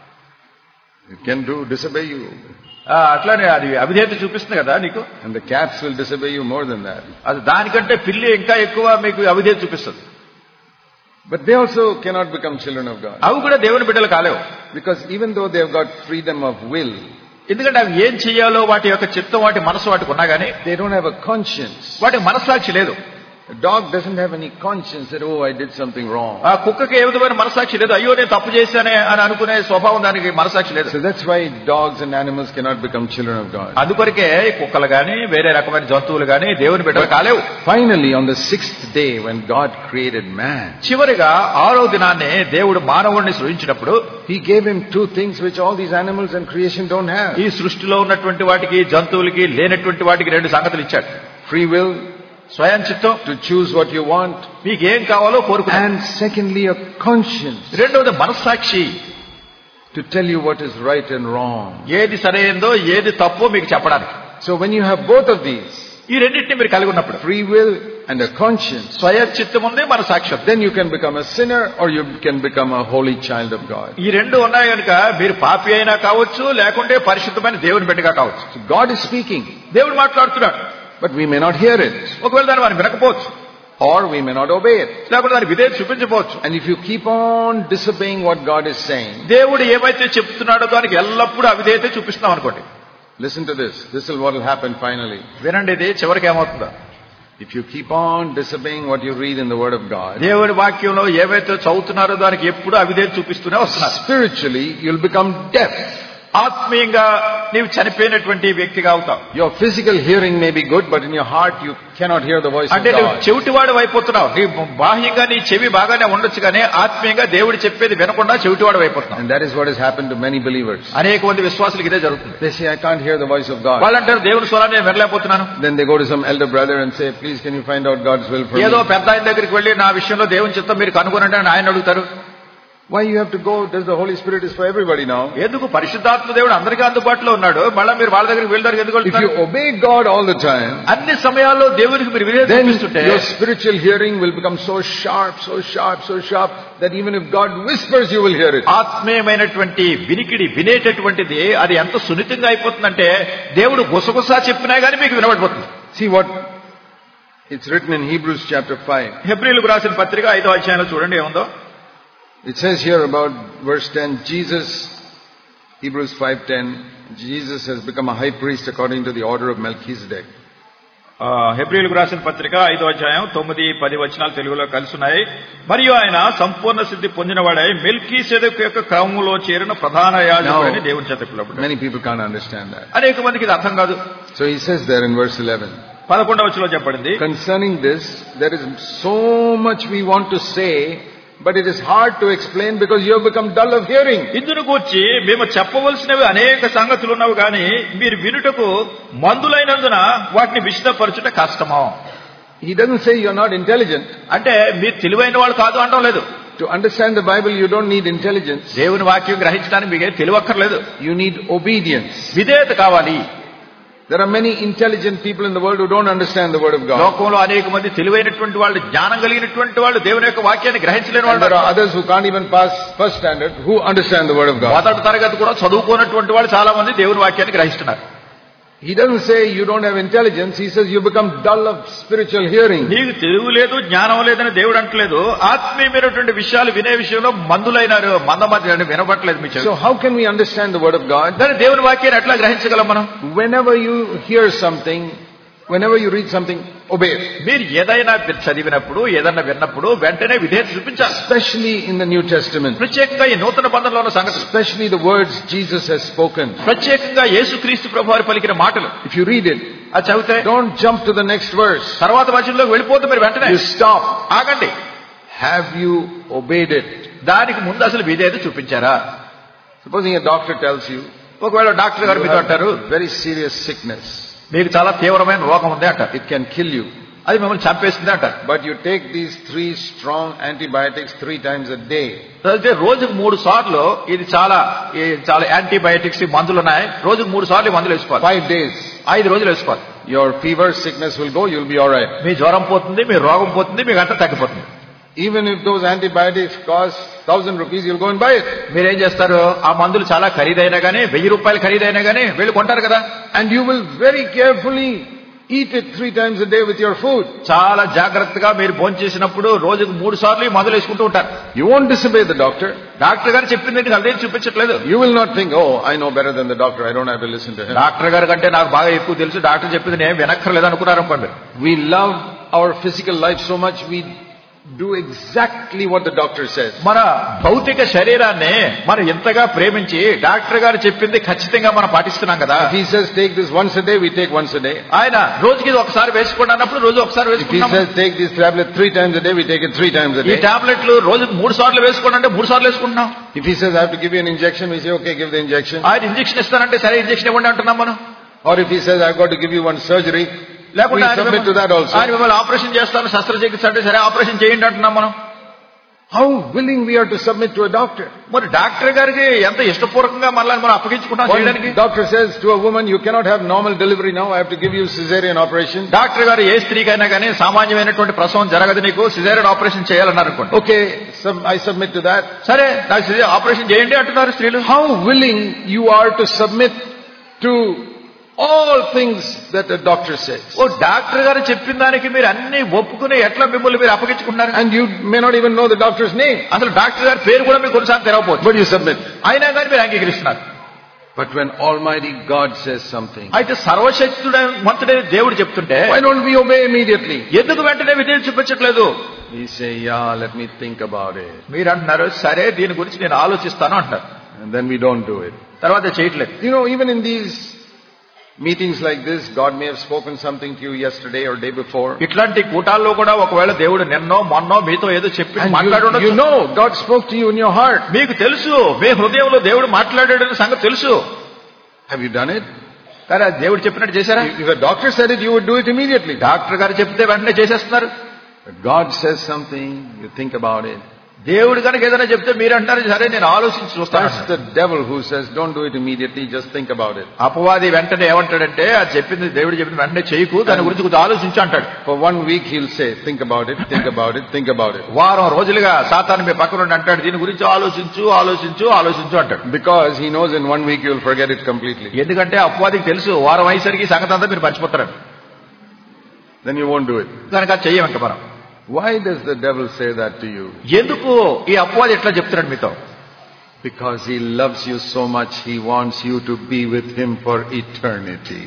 It can disobey you. అట్లానే అది అవిధేయత చూపిస్తుంది కదా నీకు. And the cats will disobey you more than that. అది దానికంటే పిల్లి ఇంకా ఎక్కువ మీకు అవిధేయత చూపిస్తుంది. But they also cannot become children of God. అవి కూడా దేవుని బిడ్డలు కాలేవు. Because even though they have got freedom of will, ఎందుకంటే అవి ఏం చేయాలో వాటి యొక్క చిత్తం, వాటి మనసు వాటికి ఉన్నా గానీ they don't have a conscience. వాటికి మనస్సాక్షి లేదు. A dog doesn't have any conscience that, oh, I did something wrong. ఆ కుక్కకి ఏ విధమైన మనసాక్షి లేదు. అయ్యో నేను తప్పు చేశానే అని అనుకునే స్వభావం దానికి మనసాక్షి లేదు. So that's why dogs and animals cannot become children of God. అందుకొరకే కుక్కలు గాని వేరే రకమైన జంతువులు గాని దేవుని బిడ్డలు కాలేవు. Finally, on the 6th day when God created man, చివరిగా 6వ దినాన్ని దేవుడు మానవుడిని సృజించినప్పుడు He gave him two things which all these animals and creation don't have. ఈ సృష్టిలో ఉన్నటువంటి వాటికి జంతువులకి లేనటువంటి వాటికి 2 సంగతులు ఇచ్చాడు. Free will, స్వయం చిత్తం, to choose what you want, మీకు ఏం కావాలో కోరుకున్నాడు. and secondly a conscience, రెండవది మనస్సాక్షి, to tell you what is right and wrong. ఏది సరైనదో ఏది తప్పో మీకు చెప్పడానికి. So when you have both of these, ఈ రెండింటిని మీరు కలిగి ఉన్నప్పుడు, free will and a conscience, స్వయం చిత్తం ఉంది, మనస్సాక్షి ఉంది, then you can become a sinner or you can become a holy child of God. ఈ రెండు ఉన్నాయి కనుక మీరు పాపి అయినా కావచ్చు, లేకుంటే పరిశుద్ధమైన దేవుని బిడ్డగా కావచ్చు. So God is speaking, దేవుడు మాట్లాడుతున్నాడు, but we may not hear it, ఒకవేళ దాన్ని మనం వినకపోవచ్చు, or we may not obey it. లేకుంటే దానికి విధేయత చూపించకపోవచ్చు. And if you keep on disobeying what God is saying, దేవుడు ఏమైతే చెప్తున్నాడో దానికి ఎల్లప్పుడూ అవిధేయత చూపిస్తున్నాం అనుకోండి. listen to this. This is what will happen finally. వినండి, ఇది చివరికి ఏమవుతుందో. If you keep on disobeying what you read in the Word of God, దేవుడి వాక్యంలో ఏవైతే చదువుతున్నారో దానికి ఎప్పుడు అవిధేయత చూపిస్తూనే వస్తున్నారు. spiritually you'll become deaf. ఆత్మీయంగా నీవు చనిపోయినటువంటి వ్యక్తిగా అవుతావు. Your physical hearing may be good, but in your heart you cannot hear the voice of అంటే నువ్వు God. చెవిటివాడు అయిపోతున్నావు. నీ బాహ్యంగా నీ చెవి బాగానే ఉండొచ్చు కానీ ఆత్మీయంగా దేవుడు చెప్పేది వినకుండా చెవిటివాడు అయిపోతున్నావు. And that is what has happened to many believers. అనేక మంది విశ్వాసులకు ఇదే జరుగుతుంది. They say, I can't hear the voice of God. వాళ్ళు అంటారు దేవుని స్వరాన్ని నేను వినలేకపోతున్నాను. Then they go to some elder brother and say, please can you find out God's will for ఏదో me? పెద్ద ఆయన దగ్గరికి వెళ్లి నా విషయంలో దేవుని చిత్తం మీరు కనుగొనండి అని ఆయన అడుగుతారు. Why you have to go? Does the Holy Spirit is for everybody now? ఎందుకు? పరిశుద్ధాత్మ దేవుడు అందరికీ అందుబాటులో ఉన్నాడు. మళ్ళీ మీరు వాళ్ళ దగ్గరికి వెళ్తారు ఎందుకు? If you obey God all the time, అన్ని సమయాల్లో దేవునికి మీరు విధేయత then చూపిస్తుంటే your spiritual hearing will become so sharp, so sharp, so sharp that even if God whispers, you will hear it. ఆత్మీయమైనటువంటి వినికిడి వినేటటువంటిది అది ఎంత సున్నితంగా అయిపోతుందంటే దేవుడు గుసగుసా చెప్పినా గానీ మీకు వినబడిపోతుంది. See what it's written in Hebrews chapter 5. హెబ్రీయులకు రాసిన పత్రిక 5వ అధ్యాయంలో చూడండి ఏముందో. It says here about verse 10, Hebrews 5:10, Jesus has become a high priest according to the order of Melchizedek. హెబ్రీయులకు రాసిన పత్రిక 5వ అధ్యాయం 9-10 వచనాలు తెలుగులో కలిసి ఉన్నాయి. మరియు ఆయన సంపూర్ణ సిద్ధి పొందినవాడై మెల్కీసెదెకు యొక్క క్రమములో చేరిన ప్రధాన యాజకుడని దేవుని చేత పిలువబడ్డాడు. Many people can't understand that. అనేక మందికి ఇది అర్థం కాదు. So he says there in verse 11, 11వ వచనంలో చెప్పబడింది, concerning this there is so much we want to say, but it is hard to explain because you have become dull of hearing. ఇందును గూర్చి మేము చెప్పవలసినవి అనేక సంగతులు ఉన్నవి కానీ మీరు వినుటకు మందులైనందున వాటిని విశదపరచుట కష్టమో. He doesn't say you're not intelligent. అంటే మీరు తెలివైన వాళ్ళు కాదు అనడం లేదు. To understand the Bible you don't need intelligence. దేవుని వాక్యం గ్రహించడానికి మీకే తెలివక్కర్లేదు. You need obedience. విధేయత కావాలి. There are many intelligent people in the world who don't understand the word of God. లోకంలో అనేక మంది తెలివైనటువంటి వాళ్ళు, జ్ఞానం కలిగినటువంటి వాళ్ళు దేవుని యొక్క వాక్యాన్ని గ్రహించలేని వాళ్ళు. There are others who can't even pass first standard who understand the word of God. మొదటి తరగతి కూడా చదువుకోనటువంటి వాళ్ళు చాలా మంది దేవుని వాక్యాన్ని గ్రహిస్తున్నారు. He doesn't say you don't have intelligence. He says you become dull of spiritual hearing. నీకు తెలివి లేదు, జ్ఞానం లేదని దేవుడు అంటలేదు. ఆత్మీయమైనటువంటి విషయాలు వినే విషయంలో మందులైనారు, మందమతి వినబట్టలేదు మీ చెవి. So how can we understand the word of God? దాని దేవుని వాక్యాన్ని ఎట్లా గ్రహించగలం మనం? Whenever you hear something, whenever you read something, obey it. మీరు ఏదైనా చదివినప్పుడు, ఏదైనా విన్నప్పుడు వెంటనే విధేయత చూపించాలి. Especially in the New Testament. ప్రత్యేకంగా ఈ నూతన బంధంలో ఉన్న సంగతి. Especially the words Jesus has spoken. ప్రత్యేకంగా యేసుక్రీస్తు ప్రభువారు పలికిన మాటలు. If you read it, అది చదివితే don't jump to the next verse. తర్వాత వచనంలోకి వెళ్ళిపోతే మీరు వెంటనే You stop. ఆగండి. Have you obeyed it? దానికి ముందు అసలు విధేయత చూపించారా? Supposing a doctor tells you, ఒకవేళ డాక్టర్ గారు మీతో అంటారు, very serious sickness, మీకు చాలా తీవ్రమైన రోగం ఉంది అంటారు, it can kill you, అది మిమ్మల్ని చంపేస్తుంది అంటారు. but you take these 3 strong antibiotics 3 times a day. అయితే రోజుకు 3 సార్లు ఇది చాలా యాంటీబయాటిక్స్ మందులు ఉన్నాయి, రోజుకు 3 సార్లు మందులు వేసుకోవాలి. 5 days, 5 రోజులు వేసుకోవాలి. your fever, sickness will go, you'll be all right. మీ జ్వరం పోతుంది, మీ రోగం పోతుంది, మీకు అంతా తగ్గిపోతుంది. Even if those antibiotics cost 1,000 rupees, you'll go and buy it. మీరేం చేస్తారు? ఆ మందులు చాలా ఖరీదైనా గానీ, 1000 రూపాయలు ఖరీదైనా గానీ వెళ్ళి కొంటారు కదా. And you will very carefully eat it 3 times a day with your food. చాలా జాగ్రత్తగా మీరు భోంచేసినప్పుడు రోజుకు 3 సార్లు ఈ మందులు వేసుకుంటూ ఉంటారు. You won't disobey the doctor. Doctor గారు చెప్పింది మీకు అదే చూపించట్లేదు. You will not think, oh, I know better than the doctor, I don't have to listen to him. Doctor గారు కంటే నాకు బాగా ఎక్కువ తెలుసు, డాక్టర్ చెప్పింది నేను వినక్కర్లేదు అనుకున్నారు అనుకోండి. We love our physical life so much, we do exactly what the doctor says. మన భౌతిక శరీరాన్ని మనం ఎంతగా ప్రేమించి డాక్టర్ గారు చెప్పింది ఖచ్చితంగా మనం పాటిస్తున్నాం కదా. If he says take this once a day, we take once a day. ఆయన రోజుకి ఒకసారి వేసుకోండి అన్నప్పుడు రోజు ఒకసారి If he says take this tablet 3 times a day, we take it 3 times a ఈ day. టాబ్లెట్లు రోజుకి 3 సార్లు వేసుకోండి అంటే 3 సార్లు వేసుకుంటున్నాం. If he says I have to give you an injection, we say okay, give the injection. ఆయన injection ఇస్తానంటే సరే ఇంజెక్షన్ ఇవ్వండి అంటున్నాం మనం. Or if he says I've got to give you one surgery, we submit to that also. ఆయన మిమ్మల్ని operation చేస్తాను శస్త్రచికిత్స అంటే సరే ఆపరేషన్ చేయండి అంటున్నాం మనం. How willing we are to submit to a doctor. మరి డాక్టర్ గారికి ఎంత ఇష్టపూర్వకంగా మనల్ని మనం అప్పగించుకుంటాం చేయడానికి. Doctor says to a woman, you cannot have normal delivery now, I have to give you cesarean operation. Doctor గారు ఏ స్త్రీకైనా కానీ సామాన్యమైనటువంటి ప్రసవం జరగదు, నీకు సిజేరియన్ ఆపరేషన్ చేయాలన్నారు అనుకోండి. Okay, I submit to that. సరే నాకు ఆపరేషన్ చేయండి అంటున్నారు స్త్రీలు. How willing you are to submit to all things that a doctor says. ఓ డాక్టర్ గారు చెప్పిన దానికి మీరు అన్ని ఒప్పుకుని ఎట్లా మిమ్మల్ని మీరు అప్పగించుకుంటున్నారు. And you may not even know the doctor's name. అసలు డాక్టర్ గారి పేరు కూడా మీకు కొన్నిసార్లు తెలవకపోవచ్చు. But you submit. అయినా కానీ మీరు అంగీకరిస్తున్నారు. But when Almighty God says something, అయితే సర్వశక్తుడైన దేవుడు చెప్తుంటే why don't we obey immediately? ఎందుకు వెంటనే విధేయత చూపించట్లేదు? We say, yeah, let me think about it. మీరు అంటున్నారు సరే దీని గురించి నేను ఆలోచిస్తాను అంటారు. And then we don't do it. తర్వాత చేయట్లేదు. You know, even in these meetings like this, God may have spoken something to you yesterday or day before. ఇట్లాంటి కూటాల్లో కూడా ఒకవేళ దేవుడు నిన్నో మొన్నో మీతో ఏదో చెప్పి మాట్లాడాడు. You know God spoke to you in your heart. మీకు తెలుసు మీ హృదయంలో దేవుడు మాట్లాడాడని సంగతి తెలుసు. Have you done it? కానీ దేవుడు చెప్పినట్టు చేశారా? If a doctor said it, you would do it immediately. Doctor గారు చెప్తే వెంటనే చేసేస్తున్నారు. But God says something, you think about it. దేవుడు కనుక ఏదైనా చెప్తే మీరు అంటారు సరే నేను ఆలోచించి చూస్తాను. That's the devil who says don't do it immediately, just think about it. అపవాది వెంటనే ఏమంటాడంటే అది చెప్పింది దేవుడు చెప్పింది వెంటనే చేయకు, దాని గురించి కొంచెం ఆలోచించు అంటాడు. For 1 week he'll say think about it, think about it, think about it. వారం రోజులుగా సాతాను మీ పక్కన ఉండి అంటాడు దీని గురించి ఆలోచించు ఆలోచించు ఆలోచించు అంటాడు. Because he knows in 1 week you'll forget it completely. ఎందుకంటే అపవాదికి తెలుసు వారం అయ్యేసరికి సంగతి అంతా మీరు మర్చిపోతారు. Then you won't do it. కనుక చెయ్యం ఇంక మనం. Why does the devil say that to you? ఎందుకు ఈ అపవాది ఎట్లా చెప్తున్నాడు మీతో? Because he loves you so much, he wants you to be with him for eternity.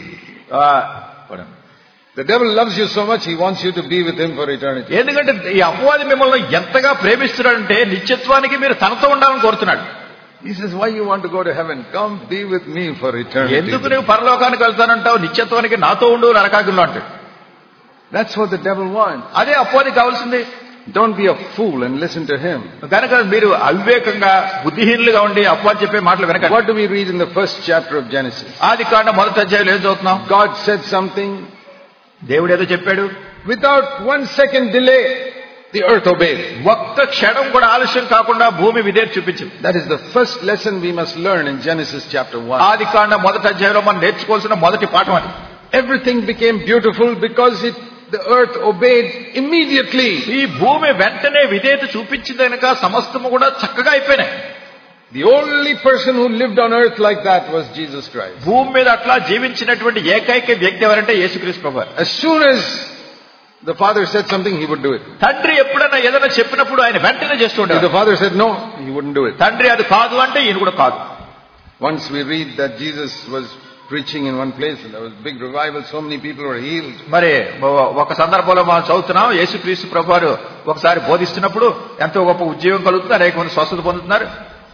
The devil loves you so much, he wants you to be with him for eternity. ఎందుకంటే ఈ అపవాది మిమ్మల్ని ఎంతగా ప్రేమిస్తున్నాడంటే నిత్యత్వానికి మీరు తనతో ఉండాలని కోరుతున్నాడు. He says, why you want to go to heaven? Come be with me for eternity. ఎందుకు నువ్వు పరలోకానికి వెళ్తానంటావు, నిత్యత్వానికి నాతో ఉండు నరకాగ్నిలో అంటాడు. That's what the devil wants. అదే అపవాది కావాల్సింది. Don't be a fool and listen to him. కనుక మీరు అవివేకంగా బుద్ధిహీనులుగా ఉండి అపవాది చెప్పే మాటలు వినకండి. What do we read in the first chapter of Genesis? ఆదికాండం 1వ అధ్యాయంలో ఏం చదువుతున్నాం? God said something. దేవుడు ఏదో చెప్పాడు. Without 1 second delay, the earth obeyed. ఒక్క క్షణం కూడా ఆలస్యం కాకుండా భూమి విధేయత చూపించింది. That is the first lesson we must learn in Genesis chapter 1. ఆదికాండం 1వ అధ్యాయంలో మనం నేర్చుకోవాల్సిన మొదటి పాఠం అది. Everything became beautiful because the earth obeyed immediately. ఈ భూమి వెంటనే విధేయత చూపించింది కనుక సమస్తము కూడా చక్కగా అయిపోయినాయి. The only person who lived on earth like that was Jesus Christ. భూమి మీద అట్లా జీవించినటువంటి ఏకైక వ్యక్తి ఎవరంటే యేసుక్రీస్తు ప్రభువారు. As soon as the father said something, he would do it. తండ్రి ఎప్పుడైనా ఏదైనా చెప్పినప్పుడు ఆయన వెంటనే చేస్తుండే. If the father said no, he wouldn't do it. తండ్రి అది కాదు అంటే ఈయన కూడా కాదు. Once we read that Jesus was preaching in one place and there was big revival, so many people were healed. మరి ఒక సందర్భంలో మనం చదువుతున్నాం యేసుక్రీస్తు ప్రభువారు ఒకసారి బోధిస్తున్నప్పుడు ఎంతో గొప్ప ఉద్యోగం కలుగుతుంది, అనేక మంది స్వస్థత పొందుతున్నారు.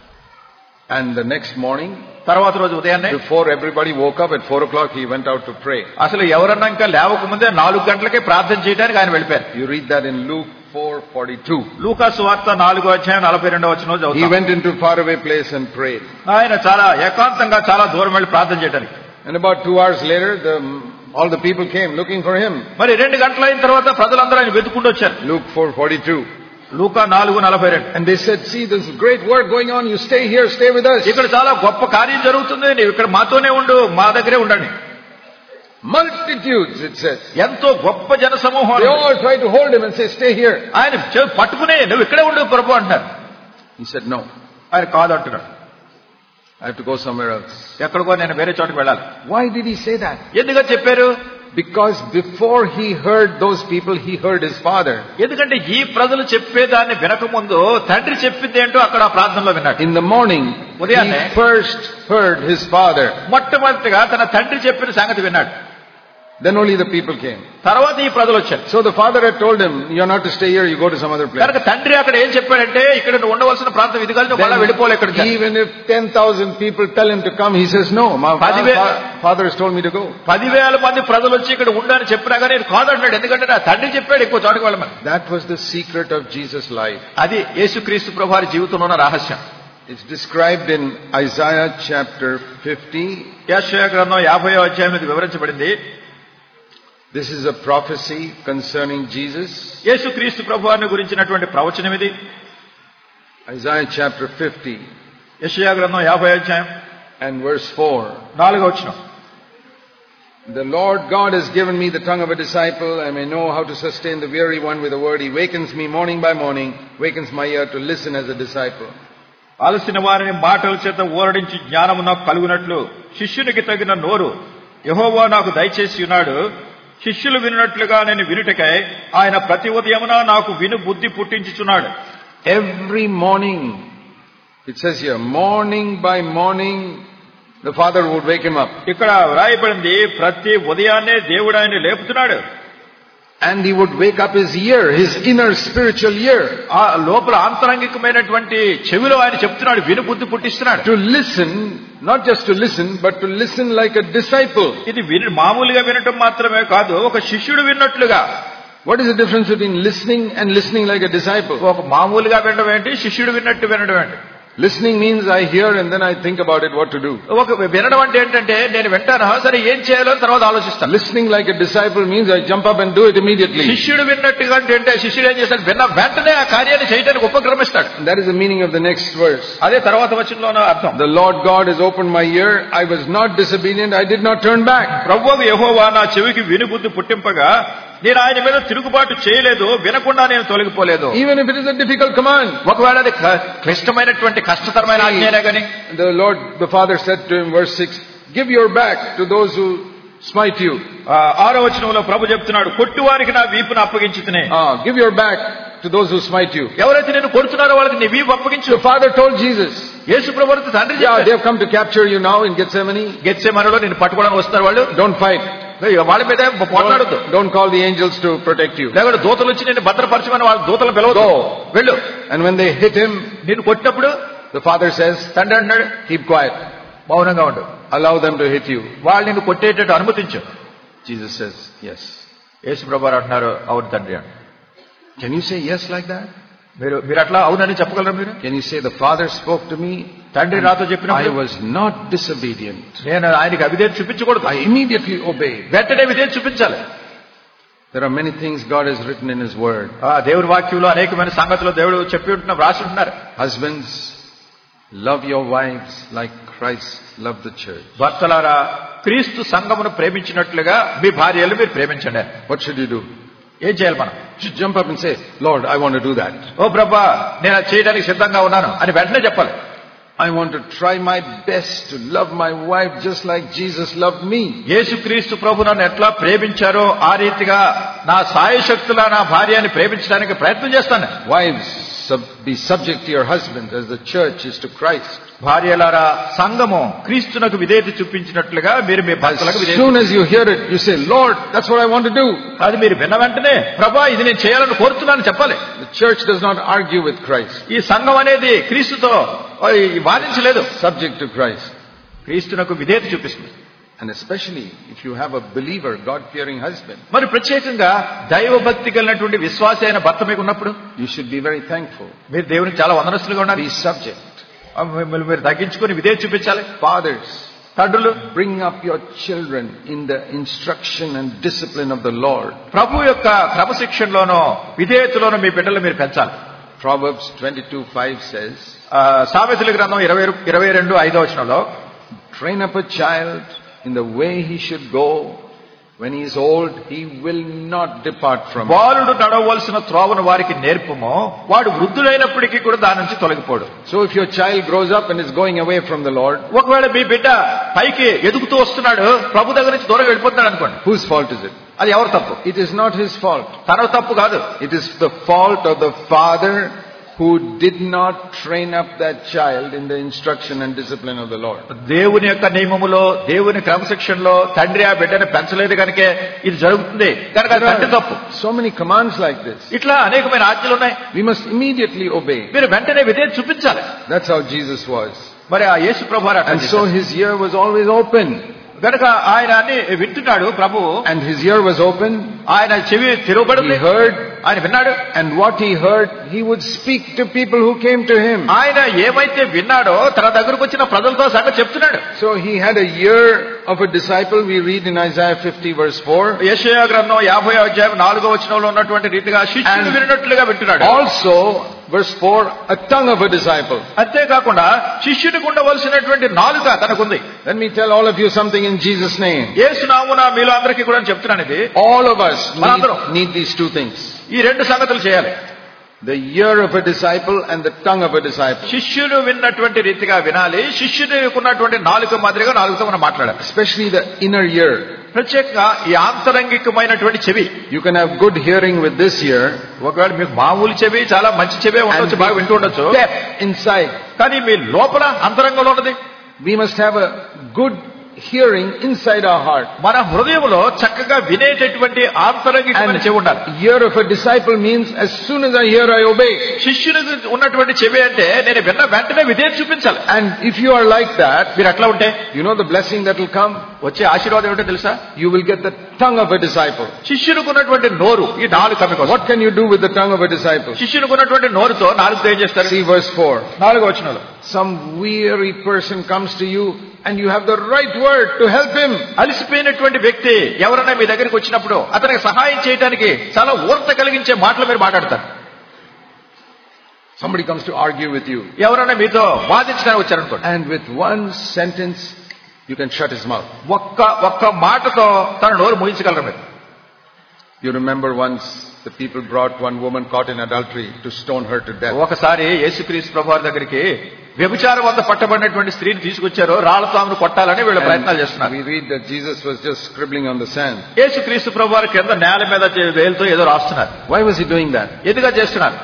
And the next morning, తర్వాత రోజు ఉదయాన్నే before everybody woke up at 4 o'clock, he went out to pray. అసలు ఎవరన్నా ఇంకా లేవక ముందే 4 గంటలకే ప్రార్థన చేయడానికి ఆయన వెళ్ళిపోయారు. You read that in Luke 4:42. లూకా సువార్త 4వ అధ్యాయం 42వ వచనంలో చదువుతాం. He went into faraway place and prayed. ఆయన చాలా ఏకాంతంగా చాలా దూరం వెళ్ళి ప్రార్థన చేయడానికి. And about 2 hours later, all the people came looking for him. మరి 2 గంటల అయిన తర్వాత ప్రజలందరూ ఆయన వెతుక్కుంటూ వచ్చారు. Luke 4:42. Luka 4:42. And they said, see, there's great work going on, you stay here, stay with us. ఇక్కడ చాలా గొప్ప కార్యం జరుగుతుంది, నీవు ఇక్కడ మాతోనే ఉండు, మా దగ్గరే ఉండండి. Multitudes, it says. ఎంతో గొప్ప జన సమూహం. They all tried to hold him and say, stay here. ఆయన పట్టుకునే నువ్వు ఇక్కడే ఉండు ప్రభు అంటారు. He said, no. ఆయన కాదు అంటున్నాడు. I have to go somewhere else. ఎక్కడికో నేను వేరే చోటుకు వెళ్ళాలి. Why did he say that? ఎందుకు చెప్పారు? Because before he heard those people, he heard his father. ఎందుకంటే ఈ ప్రజలు చెప్పేదాన్ని వినకముందు తండ్రి చెప్పింది ఏంటో అక్కడ ప్రార్థనలో విన్నాడు. In the morning, he first heard his father. మొట్టమొదటిగా తన తండ్రి చెప్పిన సంగతి విన్నాడు. Then only the people came. తర్వాత ఈ ప్రజలు వచ్చారు. So the father had told him, "You're not to stay here. You go to some other place." కనుక తండ్రి అక్కడ ఏం చెప్పాడంటే, ఇక్కడ నువ్వు ఉండవలసిన ప్రాంతం ఇది కాదు, నువ్వు మళ్ళీ వెళ్ళిపోలే. ఇక్కడ Even if 10,000 people tell him to come, he says, "No, my father has told me to go." 10,000 మంది ప్రజలు వచ్చి ఇక్కడ ఉండని చెప్పినా కానీ నేను కాదంటాడు. ఎందుకంటే నా తండ్రి చెప్పాడు ఎక్కువ చోటకి వెళ్ళమని. That was the secret of Jesus' life. అది యేసుక్రీస్తు ప్రభువారి జీవితంలో ఉన్న రహస్యం. It's described in Isaiah chapter 50. యెషయా గ్రంథం 50వ అధ్యాయంలో ఇది వివరించబడింది. This is a prophecy concerning Jesus. యేసుక్రీస్తు ప్రభువారిని గురించినటువంటి ప్రవచనం ఇది. Isaiah chapter 50. యెషయా గ్రంథం 50వ అధ్యాయం and verse 4. 4వ వచనం. The Lord God has given me the tongue of a disciple. I may know how to sustain the weary one with a word. He wakens me morning by morning, wakens my ear to listen as a disciple. అలసిన వారిని మాటల చేత ఊరడించి జ్ఞానము నాకు కలుగునట్లు శిష్యునికి తగిన నోరు యెహోవా నాకు దయచేసి ఉన్నాడు. శిష్యులు వినున్నట్లుగా నేను వినుటకై ఆయన ప్రతి ఉదయమున నాకు విను బుద్ధి పుట్టించుచున్నాడు. Every morning, it says here, morning by morning, the Father would wake him up. ఇక్కడ వ్రాయబడింది, ప్రతి ఉదయాన్నే దేవుడు ఆయన లేపుతున్నాడు. And he would wake up his ear, his inner spiritual ear. ఆ లోపల ఆంతరంగికమైనటువంటి చెవిలో ఆయన చెప్తున్నాడు, విను బుద్ధి పుట్టిస్తున్నాడు. To listen, not just to listen, but to listen like a disciple. ఇది మామూలుగా వినటం మాత్రమే కాదు, ఒక శిష్యుడు విన్నట్లుగా. What is the difference between listening and listening like a disciple? ఒక మామూలుగా వినడం ఏంటి, శిష్యుడు విన్నట్టు వినడం ఏంటి? Listening means I hear and then I think about it what to do. ఒక వినడం అంటే ఏంటంటే నేను వింటాను, సరే ఏం చేయాలో తర్వాత ఆలోచిస్తాను. Listening like a disciple means I jump up and do it immediately. శిష్యుడు విన్నట్టుగా అంటే శిష్యుడు ఏం చేస్తాడు, విన్న వెంటనే ఆ కార్యాన్ని చేయడానికి ఉపక్రమిస్తాడు. That is the meaning of the next verse. అదే తర్వాత వచనంలోనే అర్థం. The Lord God has opened my ear. I was not disobedient. I did not turn back. ప్రభువు యెహోవా నా చెవికి వినుబుద్ధి పుట్టింపగా నేను ఆయన మీద తిరుగుబాటు చేయలేదు, వినకుండా నేను తొలగిపోలేదు. Even if it is a difficult command. ఒకవేళ అది క్లిష్టమైనటువంటి కష్టతరమైన ఆజ్ఞనే గాని. The Father said to him, verse 6, "Give your back to those who smite you." 6వ వచనంలో ప్రభు చెప్తున్నాడు, కొట్టువారికి నా వీపును అప్పగించుతనే. Give your back to those who smite you. ఎవరైతే నేను కొడుతున్నారో వాళ్ళకి నీ వీపు అప్పగించు. The Father told Jesus. యేసు ప్రభువుతో తండ్రి చెప్పాడు, they have come to capture you now in Gethsemane. గెత్సేమనెలో నిన్ను పట్టుకోవడానికి వస్తారు వాళ్ళు. Don't fight. వాళ్ళ మీద పోట్లాడొద్దు. Don't call the angels to protect you. లేకపోతే దూతలు వచ్చి నిన్ను భద్రపరచమని వాళ్ళ దూతలు పిలవద్దు. వెళ్ళు. And when they hit him, నిన్ను కొట్టినప్పుడు the Father says, తండ్రి అంటున్నాడు, keep quiet. మౌనంగా ఉండు. Allow them to hit you. వాళ్ళు నిన్ను కొట్టేటట్టు అనుమతించు. Jesus says, yes. యేసు ప్రభువారు అంటున్నారు, అవును తండ్రి అని. Can you say yes like that? మీరు అట్లా అవునని చెప్పగలరా మీరు? Can you say the Father spoke to me? తండ్రి నాతో చెప్పినప్పుడు I was not disobedient. నేను ఆయనకి అవిధేయత చూపించకూడదు. I immediately obeyed. వెంటనే విధేయత చూపించాలి. There are many things God has written in His Word. దేవుడి వాక్యంలో అనేకమైన సంగతులు దేవుడు చెప్పి ఉంటున్నారు, రాసి ఉంటున్నారు. Husbands, love your wives like Christ loved the church. భర్తలారా, క్రీస్తు సంఘమును ప్రేమించినట్లుగా మీ భార్యలు మీరు ప్రేమించండి. What should you do? ఏం చేయాలి మనం? Jump up and say, Lord, I want to do that. ఓ ప్రభా, నేను అది చేయడానికి సిద్ధంగా ఉన్నాను అని వెంటనే చెప్పాలి. I want to try my best to love my wife just like Jesus loved me. యేసుక్రీస్తు ప్రభు నన్ను ఎట్లా ప్రేమించారో ఆ రీతిగా నా సాయశక్తుల నా భార్యని ప్రేమించడానికి ప్రయత్నం చేస్తాను. Wives, be subject to your husbands as the church is to Christ. భార్యలారా, సంఘము క్రీస్తునకు విధేయత చూపించినట్లుగా మీరు మీ భర్తలకు విధేయత. As soon as you hear it, you say, Lord, that's what I want to do. అది మీరు విన్న వెంటనే, ప్రభా ఇది నేను చేయాలని కోరుతున్నాను చెప్పాలి. The church does not argue with Christ. ఈ సంఘం అనేది క్రీస్తుతో వాదించలేదు. Subject to Christ. క్రీస్తునకు విధేయత చూపిస్తుంది. And especially if you have a believer, God-fearing husband. మరి ప్రత్యేకంగా దైవభక్తి కలిగినటువంటి విశ్వాసి అయిన భర్త మీకు ఉన్నప్పుడు you should be very thankful. మీరు దేవునికి చాలా వందనస్తులుగా ఉండాలి. Be subject. మిమ్మల్ని మీరు తగ్గించుకొని విధేయత చూపించాలి. Fathers, తండ్రులు, bring up your children in the instruction and discipline of the Lord. ప్రభు యొక్క క్రమశిక్షణలోనో విధేయతలోనో మీ బిడ్డలు మీరు పెంచాలి. Proverbs 22:5 says, సామెతల గ్రంథం 22:5వ వచనంలో, train up a child in the way he should go. When he is old, he will not depart from it. బాలుడు నడవవలసిన త్రోవను వారికి నేర్పుము, వాడు వృద్ధుడైనప్పటికీ కూడా దాని నుంచి తొలగిపోడు. So if your child grows up and is going away from the Lord, ఒకవేళ మీ బిడ్డ పైకి ఎదుగుతూ వస్తున్నాడు, ప్రభు దగ్గర నుంచి దూరంగా వెళ్ళిపోతున్నాడు అనుకోండి, whose fault is it? అది ఎవరి తప్పు? It is not his fault. తన తప్పు కాదు. It is the fault of the father who did not train up that child in the instruction and discipline of the Lord. దేవుని యొక్క నియమములో, దేవుని క్రమశిక్షణలో తండ్రి ఆ బిడ్డను పెంచలేదు కనుకే ఇది జరుగుతుంది కనుక అది తండ్రి తప్పు. So many commands like this. ఇట్లా అనేకమైన ఆజ్ఞలు ఉన్నాయి. We must immediately obey. మీరు వెంటనే విధేయత చూపించాలి. That's how Jesus was. మరి ఆ యేసు ప్రభువారు అట్లా And so his ear was always open. కనుక ఆయన వింటున్నాడు ప్రభు. And his ear was open. ఆయన చెవి తెరవబడింది. He heard. ఆయన విన్నాడు. And what he heard, he would speak to people who came to him. ఆయన ఏమైతే విన్నాడో తన దగ్గరకు వచ్చిన ప్రజలతో సంగతి చెప్తున్నాడు. So he had a ear of a disciple. We read in Isaiah 50 verse 4. యెషయా గ్రంథం 50వ అధ్యాయం 4వ వచనంలో ఉన్నటువంటి రీతిగా శిష్యుడు విన్నట్లుగా వింటున్నాడు. Also verse 4, a tongue of a disciple. అంతేకాకుండా శిష్యుడికి ఉండవలసినటువంటి నాలుక తనకుంది. Let me tell all of you something in Jesus' name. యేసు నామమున మీలో అందరికీ కూడా చెప్తున్నాను ఇది. All of us need these two things. ఈ రెండు సంగతులు చేయాలి. The ear of a disciple and the tongue of a disciple. శిష్యుడు విన్నటువంటి రీతిగా వినాలి. శిష్యుడికి ఉన్నటువంటి నాలుక మాదిరిగా నాలుగుతో మనం మాట్లాడాలి. Especially the inner ear. ప్రత్యేకంగా ఈ ఆంతరంగికమైనటువంటి చెవి. You can have good hearing with this ear. ఒకవేళ మీకు మామూలు చెవి, చాలా మంచి చెవి ఉండొచ్చు, బాగా వింటూ ఉండొచ్చు. Inside. కానీ మీ లోపల అంతరంగంలో ఉన్నది. We must have a good hearing inside our heart. మన హృదయంలో చక్కగా వినేటటువంటి ఆంతరంగికమైన చెవి ఉండాలి. Ear of a disciple means as soon as I hear, I obey. శిష్యునికి ఉన్నటువంటి చెవి అంటే నేను విన్న వెంటనే విధేయత చూపించాలి. And if you are like that, మీరు అట్లా ఉంటే you know the blessing that will come. వచ్చే ఆశీర్వాదం ఏంటో తెలుసా? You will get the tongue of a disciple. శిష్యునికి ఉన్నటువంటి నోరు, ఈ నాలుక మీకు. What can you do with the tongue of a disciple? శిష్యునికి ఉన్నటువంటి నోరుతో నాలుగుతో ఏం చేస్తారు? See verse 4. 4వ వచనంలో. Some weary person comes to you and you have the right word to help him. అలసిపోయినటువంటి వ్యక్తి ఎవరైనా మీ దగ్గరికి వచ్చినప్పుడు అతనికి సహాయం చేయడానికి చాలా ఊరట కలిగించే మాటలు మీరు మాట్లాడతారు. Somebody comes to argue with you. ఎవరైనా మీతో వాదించడానికి వచ్చారనుకోండి. And with one sentence you can shut his mouth. ఒక్క మాటతో తన నోరు మూయించగలరు మీరు. You remember once the people brought one woman caught in adultery to stone her to death. ఒకసారి యేసుక్రీస్తు ప్రభువారి దగ్గరికి వ్యభిచారం వల్ల పట్టబడినటువంటి స్త్రీని తీసుకొచ్చారు. రాళ్లతో ఆమెను కొట్టాలని వీళ్ళు ప్రయత్నాలు చేస్తున్నారు. We read that Jesus was just scribbling on the sand. యేసుక్రీస్తు ప్రభువారి కింద నేల మీద వేలుతో ఏదో రాస్తున్నారు. Why was he doing that? ఎందుకు చేస్తున్నారు?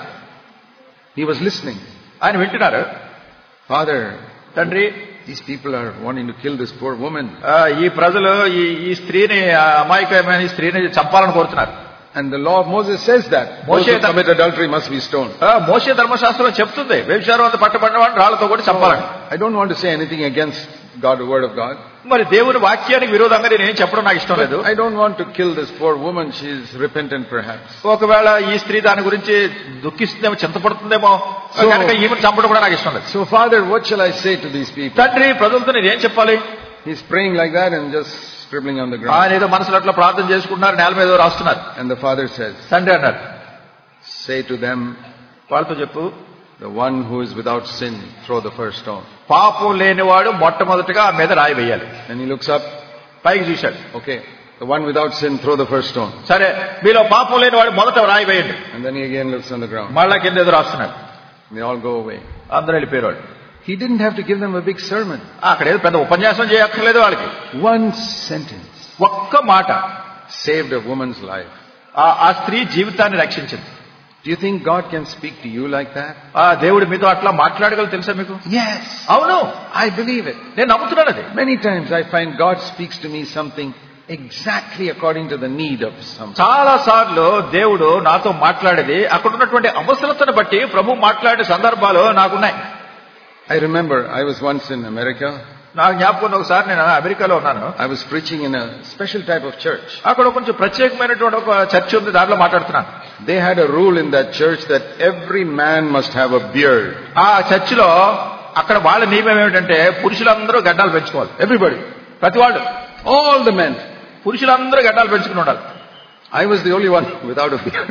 He was listening. ఆయన వింటున్నారు. Father, తండ్రి, these people are wanting to kill this poor woman. ఈ ప్రజలు ఈ స్త్రీని, అమాయకమైన ఈ స్త్రీని చంపాలని కోరుతున్నారు. And the law of Moses says that those who commit adultery must be stoned. మోషే ధర్మశాస్త్రం చెప్తుంది వ్యభిచారం వల్ల పట్టబడిన వాడిని రాళ్లతో కొట్టి చంపాలని. I don't want to say anything against God, the word of God. మరి దేవుని వాక్యానికి విరోధంగా నేను చెప్పడం నాకు ఇష్టం లేదు. I don't want to kill this poor woman. She is repentant perhaps. ఒకవేళ ఈ స్త్రీ దాని గురించి దుఃఖిస్తుందేమో, చింతపడుతుందేమో కనుక ఈమెను చంపడం కూడా నాకు ఇష్టం లేదు. So Father, what shall I say to these people? తండ్రి, ప్రజలతో నేను ఏం చెప్పాలి? He's praying like that and just scribbling on the ground. ఆయన ఏదో మనసులో అట్లా ప్రార్థన చేసుకుంటున్నారు, నేల మీద రాస్తున్నారు. And the Father says, తండ్రి అన్నారు, say to them, వాళ్ళతో చెప్పు, the one who is without sin, throw the first stone. పాపం లేనివాడు మొట్టమొదటిగా ఆ మీద రాయి వేయాలి. And he looks up, పైకి చూశాడు. okay, the one without sin, throw the first stone. సరే, మీలో పాపం లేనివాడు మొదట రాయి వేయండి. And then he again looks on the ground. మళ్ళా కింద ఏదో రాస్తున్నాడు. They all go away. అందరూ వెళ్ళిపోయారు. He didn't have to give them a big sermon. అక్కడ ఏదో పెద్ద ఉపన్యాసం చేయక్కర్లేదు వాళ్ళకి. One sentence ఒక్క మాట saved a woman's life. ఆ స్త్రీ జీవితాన్ని రక్షించింది. Do you think God can speak to you like that? దేవుడు మీతో అట్లా మాట్లాడగలరు తెలుసా మీకు? Yes. అవును, I believe it. నేను నమ్ముతున్నాను అది. Many times I find God speaks to me something exactly according to the need of something. చాలా సార్లు దేవుడు నాతో మాట్లాడేది అక్కడ ఉన్నటువంటి అవసరతను బట్టి ప్రభు మాట్లాడే సందర్భాలు నాకున్నాయి. I remember I was once in America. నాకు జ్ఞాపకం, ఒకసారి నేను అమెరికాలో ఉన్నాను. I was preaching in a special type of church. అక్కడ కొంచెం ప్రత్యేకమైనటువంటి ఒక చర్చ్ ఉంది, దాంట్లో మాట్లాడుతున్నాను. They had a rule in that church that every man must have a beard. ఆ చర్చ్ లో అక్కడ వాళ్ళ నియమం ఏమిటంటే పురుషులందరూ గడ్డాలు పెంచుకోవాలి. Everybody, ప్రతి వాళ్ళు, all the men, పురుషులందరూ గడ్డాలు పెంచుకుని ఉండాలి. I was the only one without a beard.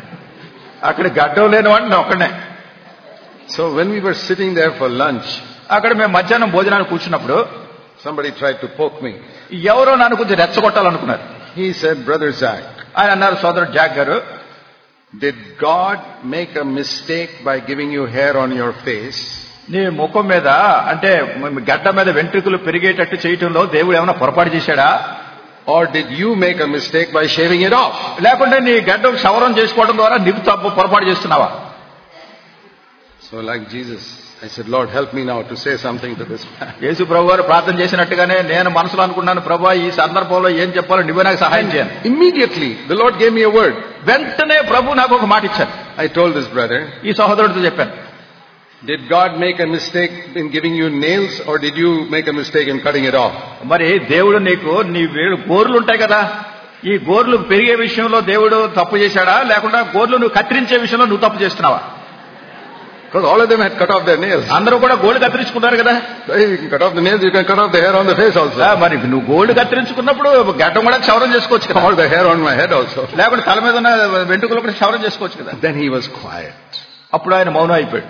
అక్కడ గడ్డం లేని వాడిని ఒక్కనే. So when we were sitting there for lunch, అక్కడ మేము మధ్యాహ్నం భోజనానికి కూర్చున్నప్పుడు somebody tried to poke me. ఎవరో నన్ను కొంచెం రెచ్చగొట్టాలనుకున్నారు. He said, Brother Zach, ఆయన అన్నారు, సోదరుడు జాక్ గారు, did God make a mistake by giving you hair on your face? నీ ముఖం మీద అంటే గడ్డ మీద వెంట్రుకలు పెరిగేటట్టు చేయటంలో దేవుడు ఏమైనా పొరపాటు చేశాడా? Or did you make a mistake by shaving it off? లేకుంటే నీ గడ్డ క్షవరం చేసుకోవడం ద్వారా నీకు తప్పు పొరపాటు చేస్తున్నావా? So like Jesus, I said, Lord, help me now to say something to this man. యేసు ప్రభు వారు ప్రార్థన చేసినట్టుగానే నేను మనసులో అనుకున్నాను, ప్రభువా ఈ సందర్భంలో ఏం చెప్పాలో నువ్వే నాకు సహాయం చేయాలి. Immediately, the Lord gave me a word. వెంటనే ప్రభు నాకు ఒక మాట ఇచ్చారు. I told this brother, ఈ సహోదరుడితో చెప్పాను, did God make a mistake in giving you nails or did you make a mistake in cutting it off? మరి దేవుడు నీకు నీ గోర్లు ఉంటాయి కదా, ఈ గోర్లు పెరిగే విషయంలో దేవుడు తప్పు చేశాడా, లేకుండా గోర్లు నువ్వు కత్తిరించే విషయంలో నువ్వు తప్పు చేస్తున్నావా? Because all of them had cut off their nails. అందరూ కూడా గోల్డ్ కత్తిరించుకున్నారు కదా. You can cut off the nails, you can cut off the hair on the face also. మరి నువ్వు గోల్డ్ కత్తిరించుకున్నప్పుడు గడ్డం కూడా క్షవరం చేసుకోవచ్చు కదా. Or the hair on my head also. లేకుంటే తల మీద ఉన్న వెంట్రుకలు కూడా క్షవరం చేసుకోవచ్చు కదా. Then he was quiet. అప్పుడు ఆయన మౌనం అయిపోయాడు.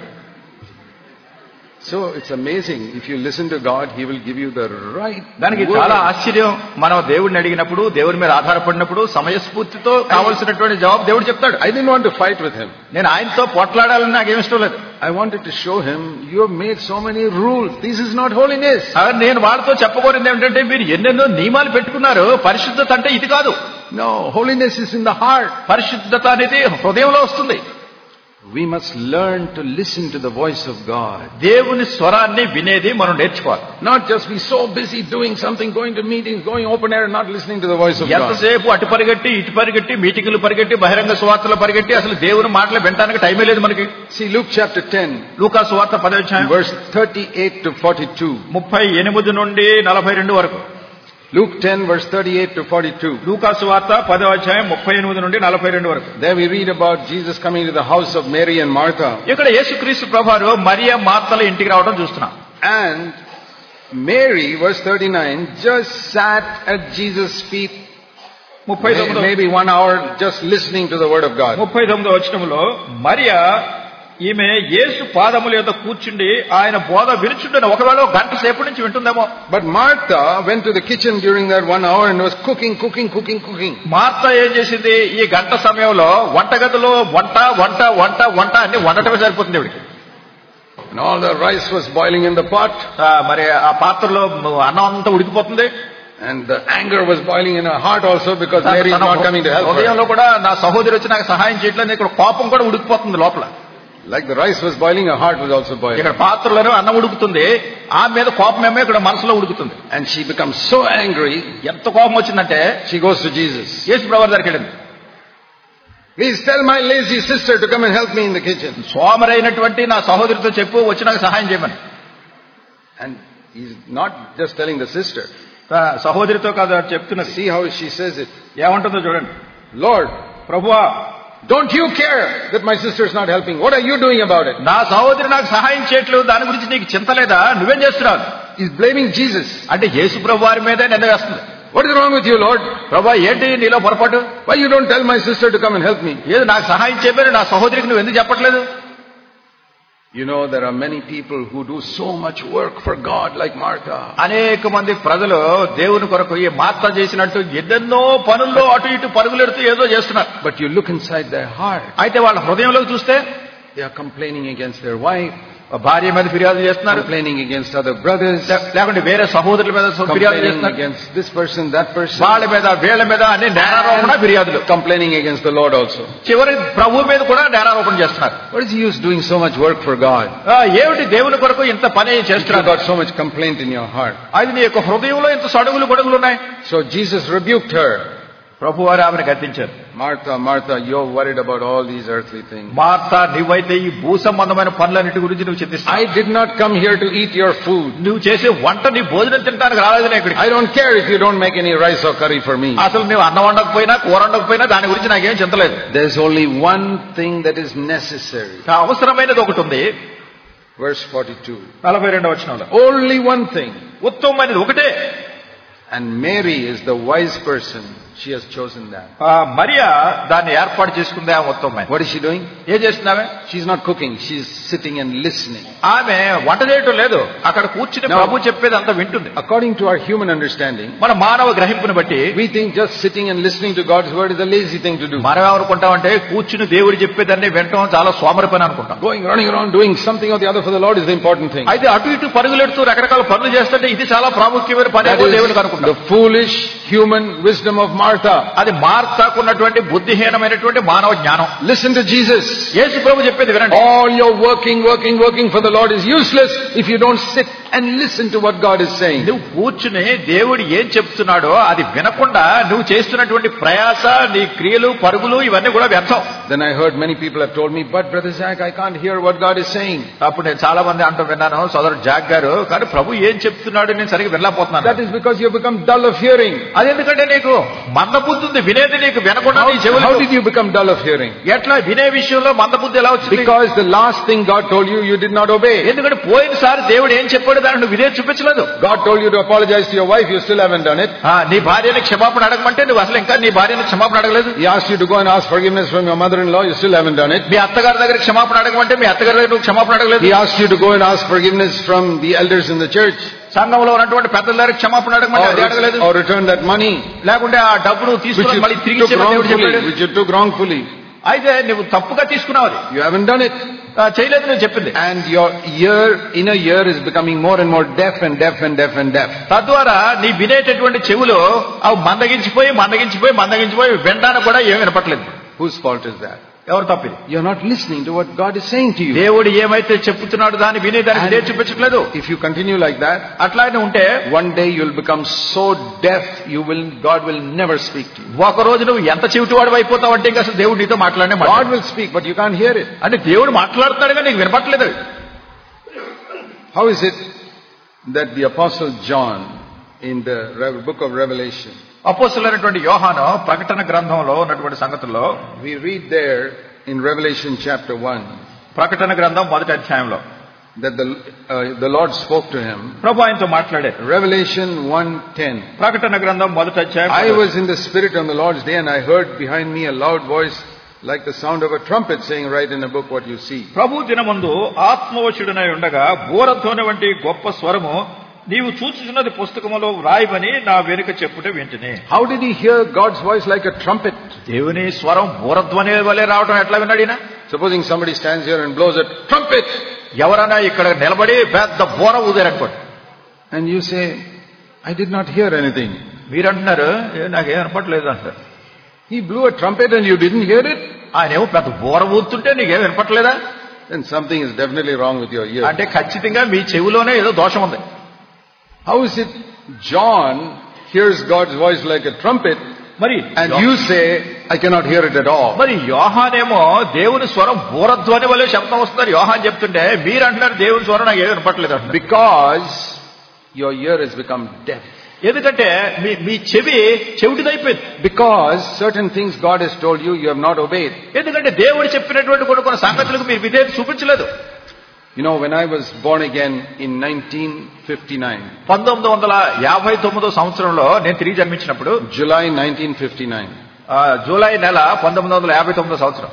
So it's amazing. If you listen to God, He will give you the right. దానికి చాలా ఆశ్చర్యం. మనం దేవుడిని అడిగినప్పుడు, దేవుడి మీద ఆధారపడినప్పుడు సమయస్ఫూర్తితో కావాల్సినటువంటి జవాబు దేవుడు చెప్తాడు. I didn't want to fight with him. నేను ఆయనతో పోట్లాడాలని నాకేం ఇష్టం లేదు. I wanted to show him, you have made so many rules. This is not holiness. నేను వాడితో చెప్పకూడదు ఏమిటంటే, మీరు ఎన్నెన్నో నియమాలు పెట్టుకున్నారు, పరిశుద్ధత అంటే ఇది కాదు. No, holiness is in the heart. పరిశుద్ధత అనేది హృదయంలో వస్తుంది. We must learn to listen to the voice of God. దేవుని స్వరాన్ని వినేది మనం నేర్చుకోవాలి. Not just be so busy doing something, going to meetings, going open air and not listening to the voice of God. ఎంతసేపు అటు పరిగెట్టి ఇటు పరిగెట్టి మీటింగులు పరిగెట్టి బహిరంగ సువార్తలు పరిగెట్టి అసలు దేవుని మాటలు వినడానికి టైమే లేదు మనకి. See Luke chapter 10. లూకా సువార్త 10వ అధ్యాయం verse 38 to 42. 38 నుండి 42 వరకు. Luke 10 verse 38 to 42. లూకా సువార్త 10వ అధ్యాయం 38 నుండి 42 వరకు. There we read about Jesus coming to the house of Mary and Martha. ఇక్కడ యేసుక్రీస్తు ప్రభువారు మరియా మార్తల ఇంటికి రావడం చూస్తున్నాం. And Mary, verse 39, just sat at Jesus' feet maybe 1 hour just listening to the word of God. 39వ వచనంలో మరియా ఈమె యేసు పాదముల యొద్ద కూర్చుండి ఆయన బోధ వినుచుండెను. ఒకవేళ గంట సేపు నుంచి వింటుందేమో. But Martha went to the kitchen during that 1 hour and was cooking. Martha ఏం చేసింది? ఈ గంట సమయంలో వంటగదిలో వంట అన్ని వండటమే సరిపోతుంది ఇవిడికి. And all the rice was boiling in the pot. మరి ఆ పాత్రలో అన్నం అంతా ఉడికిపోతుంది. And the anger was boiling in her heart also because Mary is not coming to help her. హృదయంలో కూడా నా సహోదరి వచ్చి నాకు సహాయం చేయట్లేదు, ఇక్కడ కోపం కూడా ఉడికిపోతుంది లోపల. Like the rice was boiling, her heart was also boiling. ఇక్కడ పాత్రలోనే అన్నం ఉడుకుతుంది, ఆ మీద కోపం ఏమో ఇక్కడ మనసులో ఉడుకుతుంది. And she becomes so angry. ఎంత కోపం వచ్చిందంటే she goes to Jesus. యేసు ప్రభువు దగ్గరికి వెళ్ళింది. Please tell my lazy sister to come and help me in the kitchen. సోమరైనటువంటి నా సహోదరితో చెప్పు, వచ్చి నాకు సహాయం చేయమని. And he's not just telling the sister. సహోదరితో కాదు చెప్తున్నది. See how she says it. ఏమంటుందో చూడండి. Lord, ప్రభువా, don't you care that my sister is not helping? What are you doing about it? నా సహోదరి నాకు సహాయం చేయట్లేదు, దాని గురించి నీకు చింత లేదా? నువ్వేం చేస్తున్నావు? He's blaming Jesus. అంటే యేసు ప్రభు వారి మీదే నింద వేస్తుంది. What is wrong with you, Lord? ప్రభువా, ఏంటి నీలో పొరపాటు? Why you don't tell my sister to come and help me? ఏది నాకు సహాయం చేయమని నా సహోదరికి నువ్వు ఎందుకు చెప్పట్లేదు? You know, there are many people who do so much work for God like Martha. అనేక మంది ప్రజలు దేవుని కొరకు ఈ మార్త చేసినట్టు ఎన్నెన్నో పనుల్లో అటు ఇటు పరుగులెడుతూ ఏదో చేస్తున్నారు. But you look inside their heart. అయితే వాళ్ళ హృదయంలోకి చూస్తే they are complaining against their wife, భార్య మీద ఫిర్యాదు చేస్తున్నారు, complaining against other brothers, లేకుంటే వేరే సహోదరుల మీద ఫిర్యాదు చేస్తున్నారు, against this person, that person, వాళ్ళ మీద వీళ్ళ మీద అన్ని నేరారోపణ ఫిర్యాదులు, complaining against the Lord also. చివరి ప్రభు మీద కూడా నేరారోపణ చేస్తున్నారు. What is the use doing so much work for God? ఏమిటి దేవుని కొరకు ఇంత పని చేస్తున్నారు? You got so much complaint in your heart. అది నీ యొక్క హృదయంలో ఇంత సడుగులు గొడుగులు ఉన్నాయి. So Jesus rebuked her. ప్రభు వారు ఆమెను గద్దించారు. Martha, Martha, you're worried about all these earthly things. Martha, నువ్వైతే ఈ భూ సంబంధమైన పనులన్నిటి గురించి నువ్వు చింతిస్తావు. I did not come here to eat your food. నువ్వు చేసే వంట నీ భోజనం తినడానికి రాలేదు ఇక్కడికి. I don't care if you don't make any rice or curry for me. అసలు నువ్వు అన్నం వండకపోయినా కూర వండకపోయినా దాని గురించి నాకేం చింతలేదు. There's only one thing that is necessary. అవసరమైనది ఒకటి ఉంది. Verse 42. 42వ వచనంలో only one thing. ఉత్తమమైనది ఒకటే. And Mary is the wise person. She has chosen that. Mariya దాన్ని ఏర్పాటు చేసుకుంది. ఆమె ఉత్తమమైన. What is she doing? ఏం చేస్తున్నావే? She's not cooking. She's sitting and listening. ఆమె వంట చేయటం లేదు, అక్కడ కూర్చుని ప్రభు చెప్పేది అంతా వింటుంది. According to our human understanding, మన మానవ గ్రహింపుని బట్టి we think just sitting and listening to God's word is a lazy thing to do. మనం ఏమనుకుంటామంటే కూర్చుని దేవుడు చెప్పేదాన్ని వినటం చాలా సోమరి పని అనుకుంటాం. Going running around doing something or the other for the Lord is the important thing. అయితే అటు ఇటు పరుగులెడుతూ రకరకాల పనులు చేస్తుంటే ఇది చాలా ప్రాముఖ్యమైన పని దేవుడికి అనుకుంటాం. The foolish human wisdom of Martha. అది మార్తాకున్నటువంటి బుద్ధిహీనమైనటువంటి మానవ జ్ఞానం. Listen to Jesus. యేసు ప్రభు చెప్పేది వినండి. All your working for the Lord is useless if you don't sit and listen to what God is saying. నువ్వు కూర్చుని దేవుడు ఏం చెప్తున్నాడో అది వినకుండా నువ్వు చేస్తున్నటువంటి ప్రయాస, నీ క్రియలు, పరుగులు ఇవన్నీ కూడా వ్యర్థం. Then I heard many people have told me, but Brother Jack, I can't hear what God is saying. అప్పుడు నేను చాలా మంది అంటూ విన్నాను, సోదరుడు జాక్ గారు, కానీ ప్రభు ఏం చెప్తున్నాడు నేను సరిగ్గా వినలేకపోతున్నాను. That is because you have become dull of hearing. అది ఎందుకంటే నీకు మందబుద్ధి ఉంది, వినేది నీకు వినకుండా నీ చెవులు. How did you become dull of hearing? ఎట్లా వినే విషయంలో మందబుద్ధి ఎలా వచ్చింది? Because the last thing God told you, you did not obey. ఎందుకంటే పోయినసారి దేవుడు ఏం చెప్పాడు దాన్ని నువ్వు వినే చూపించలేదు. God told you to apologize to your wife, you still haven't done it. నీ భార్యని క్షమాపణ అడగమంటే నువ్వు అసలు ఇంకా నీ భార్యని క్షమాపణ అడగలేదు. He asked you to go and ask forgiveness from your mother-in-law, you still haven't done it. మీ అత్తగారి దగ్గర క్షమాపణ అడగమంటే మీ అత్తగారి దగ్గర నువ్వు క్షమాపణ అడగలేదు. He asked you to go and ask forgiveness from the elders in the church. సంఘంలో ఉన్నటువంటి పెద్దల దగ్గర క్షమాపణ అడగమంటే అది అడగలేదు. Or return that money. లేకుంటే ఆ డబ్బును తీసుకుని మళ్ళీ తిరిగి which you took wrongfully. అయితే నువ్వు తప్పుగా తీసుకున్నావు అది. You haven't done it. చేయలేదు నువ్వు చెప్పింది. And your inner ear is becoming more and more deaf. తద్వారా నీ వినేటటువంటి చెవులు అవి మందగించిపోయి వినడానికి కూడా ఏమి వినపట్లేదు. Whose fault is that? ఎవరు తప్పిది? You are not listening to what God is saying to you. దేవుడు ఏమైతే చెప్తున్నాడు దాన్ని వినేదానికి వినే చూపించట్లేదు. If you continue like that, అట్లానే ఉంటే one day you will become so deaf God will never speak to you. ఒక రోజు నువ్వు ఎంత చెవిటివాడు అయిపోతావు అంటే ఇంకా అసలు దేవుడు నీతో మాట్లాడనే మాట్లాడు. God will speak but you can't hear it. అంటే దేవుడు మాట్లాడుతాడు కానీ నీకు వినపట్లేదు. How is it that the apostle John in the book of Revelation, అపోస్తలుడైనటువంటి యోహాను ప్రకటన గ్రంథంలో ఉన్నటువంటి సంగతుల్లో we read there in Revelation chapter 1 ప్రకటన గ్రంథం మొదటి అధ్యాయంలో that the Lord spoke to him. ప్రభు ఆయనతో మాట్లాడారు. Revelation 1:10 ప్రకటన గ్రంథం మొదటి అధ్యాయం. I was in the spirit on the Lord's day and I heard behind me a loud voice like the sound of a trumpet saying, write in a book what you see. ప్రభు దినమందు ఆత్మవశుడనై ఉండగా బోరధ్వని వంటి గొప్ప స్వరము నీవు చూచుచున్నది పుస్తకములో వ్రాయమని నా వెనుక చెప్పుట వింటిని. How did he hear God's voice like a trumpet? దేవుని స్వరం బోరధ్వని వలె రావడం ఎట్లా విన్నాడు ఈయన? Supposing somebody stands here and blows a trumpet. ఎవరైనా ఇక్కడ నిలబడి పెద్ద బోర ఊదారనుకోండి. And you say, I did not hear anything. మీరు అంటున్నారు నాకేం వినపట్లేదు అంటారు. He blew a trumpet and you didn't hear it? ఆయన ఏమో పెద్ద బోర ఊదుతుంటే నీకేం వినపట్లేదా? Then something is definitely wrong with your ear. అంటే ఖచ్చితంగా మీ చెవిలోనే ఏదో దోషం ఉంది. How is it John hears God's voice like a trumpet మరి and you say I cannot hear it at all? మరి యోహానేమో దేవుని స్వరం బోరధ్వని వలె శబ్దం వస్తున్నారు యోహాన్ చెప్తుంటే మీరు అంటున్నారు దేవుని స్వరం నాకు ఏం వినపట్లేదు అంటున్నారు. Because your ear has become deaf. ఎందుకంటే మీ చెవిటిదైపోయింది. Because certain things God has told you, you have not obeyed. ఎందుకంటే దేవుడు చెప్పినటువంటి కొన్ని సంగతులకు మీరు విధేయత చూపించలేదు. You know, when I was born again in 1959. 1959 సంవత్సరంలో నేను తిరిగి జన్మించినప్పుడు July 1959. జూలై నెల 1959 సంవత్సరం.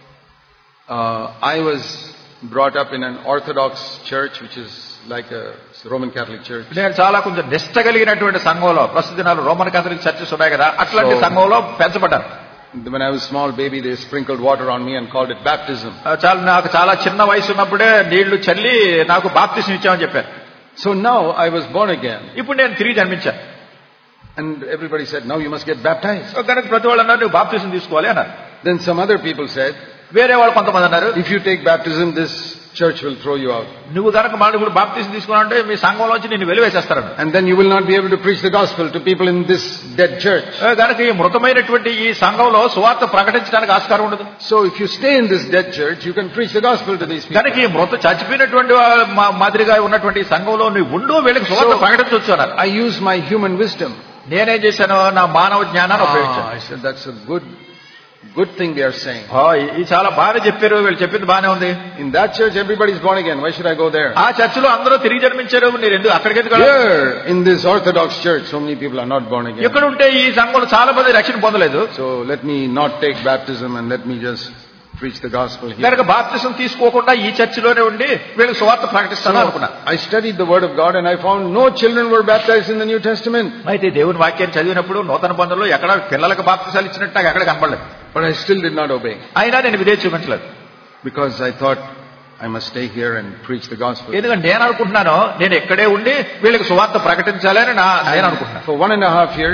I was brought up in an Orthodox church which is like a Roman Catholic church. నేను చాలా కొంచెం నిష్ఠ కలిగినటువంటి సంఘంలో ప్రస్తుత దినాలు రోమన్ కాథలిక్ చర్చెస్ ఉన్నాయి కదా అట్లాంటి సంఘంలో పెంచబడ్డాను. When I was a small baby, they sprinkled water on me and called it baptism. నాకు చాలా చిన్న వయసు ఉన్నప్పుడే నీళ్లు చల్లి నాకు బాప్తిసం ఇచ్చామని చెప్పారు. So now I was born again. ఇప్పుడు నేను తిరిగి జన్మించాను. And everybody said, now you must get baptized. కనుక ప్రతి వాళ్ళు అన్నారు నువ్వు బాప్తిసం తీసుకోవాలి అన్నారు. Then some other people said, వేరే వాళ్ళు కొంతమంది అన్నారు, if you take baptism, this church will throw you out. నువ్వు కనుక మళ్ళీ ఇప్పుడు బాప్తిసం తీసుకున్నావంటే మీ సంఘంలోంచి నిన్ను వెలివేసేస్తారు. And then you will not be able to preach the gospel to people in this dead church. కనుక ఈ మృతమైనటువంటి ఈ సంఘంలో సువార్త ప్రకటించడానికి ఆస్కారం ఉండదు. So if you stay in this dead church, you can preach the gospel to these people. కనుక ఈ చచ్చిపోయినటువంటి మాదిరిగా ఉన్నటువంటి సంఘంలో నువ్వు ఉండు వీళ్ళకి సువార్త ప్రకటించవచ్చు అన్నారు. I use my human wisdom. నేనేం చేశాను నా మానవ జ్ఞానాన్ని ఉపయోగించాను. I said that's a good thing they are saying. ఈ చాలా బాగా చెప్పారు వీళ్ళు చెప్పింది బానే ఉంది. In that church everybody is born again. Why should I go there? ఆ చర్చిలో అందరూ తిరిగి జన్మించారు. మీరు ఎందుకు అక్కడికి ఎందుకు? Here in this Orthodox church so many people are not born again. ఇక్కడ ఉంటే ఈ సంఘంలో చాలా మంది రక్షణ పొందలేదు. So let me not take baptism and let me just preach the gospel here. కనుక బాప్తిసం తీసుకోకుండా ఈ చర్చిలోనే ఉండి వీళ్ళకి సువార్త ప్రకటిస్తాను అనుకున్నా. I studied the word of God and I found no children were baptized in the New Testament. అయితే దేవుని వాక్యాన్ని చదివినప్పుడు నూతన బంధంలో ఎక్కడ పిల్లలకు బాప్తిసాలు ఇచ్చినట్టు నాకు ఎక్కడ కనపడలేదు. But I still did not obey. అయినా నేను విధేయత చూపించలేదు. Because I thought I must stay here and preach the gospel. ఎందుకంటే నేను అనుకుంటున్నాను నేను ఇక్కడే ఉండి వీళ్ళకి సువార్త ప్రకటించాలని నేను అనుకుంటున్నాను. For 1.5 years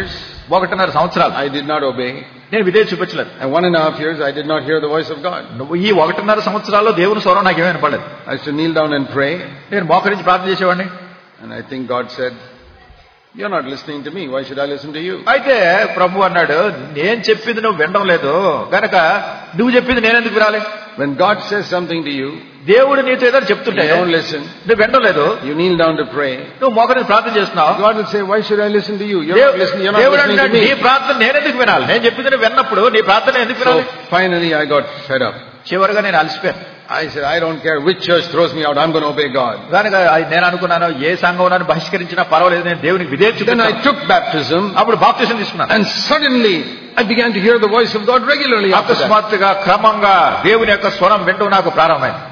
1.5 సంవత్సరాలు I did not obey. నేను విధేయత చూపించలేదు. And 1.5 years I did not hear the voice of God. నువ్వు ఈ 1.5 సంవత్సరాల్లో దేవుని స్వరం నాకేమీ వినపడలేదు. I used to kneel down and pray. నేను మోకరించి ప్రార్థన చేసేవాడిని. And I think God said, "You're not listening to me. Why should I listen to you?" అయితే ప్రభు అన్నాడు, నేను చెప్పింది నువ్వు వినడం లేదు గనక నువ్వు చెప్పింది నేనెందుకు వినాలి? When God says something to you, దేవుడు నీతో ఏదో చెప్తుంటే you don't listen. నువ్వు వినడం లేదు. You kneel down to pray. నువ్వు మోకరించి ప్రార్థన చేస్తున్నావు. God will say, "Why should I listen to you? You're not listening. You're not దేవుడు listening to అంటాడు, నీ me." ప్రార్థన నేనెందుకు వినాలి? నేను చెప్పింది నువ్వు విన్నప్పుడు నీ ప్రార్థన ఎందుకు So వినాలి? finally I got fed up. చివరిగా నేను అలసిపోయాను. I said, "I don't care which church throws me out. I'm going to obey God." కనుక నేను అనుకున్నాను, ఏ సంఘం నన్ను బహిష్కరించినా పర్వాలేదు, నేను దేవునికి విధేయత Then I చూపిస్తాను. took baptism, అప్పుడు బాప్తిసం తీసుకున్నాను. and suddenly I began to hear the voice of God regularly after that. అకస్మాత్తుగా క్రమంగా దేవుని యొక్క స్వరం వింటూ నాకు ప్రారంభమైంది.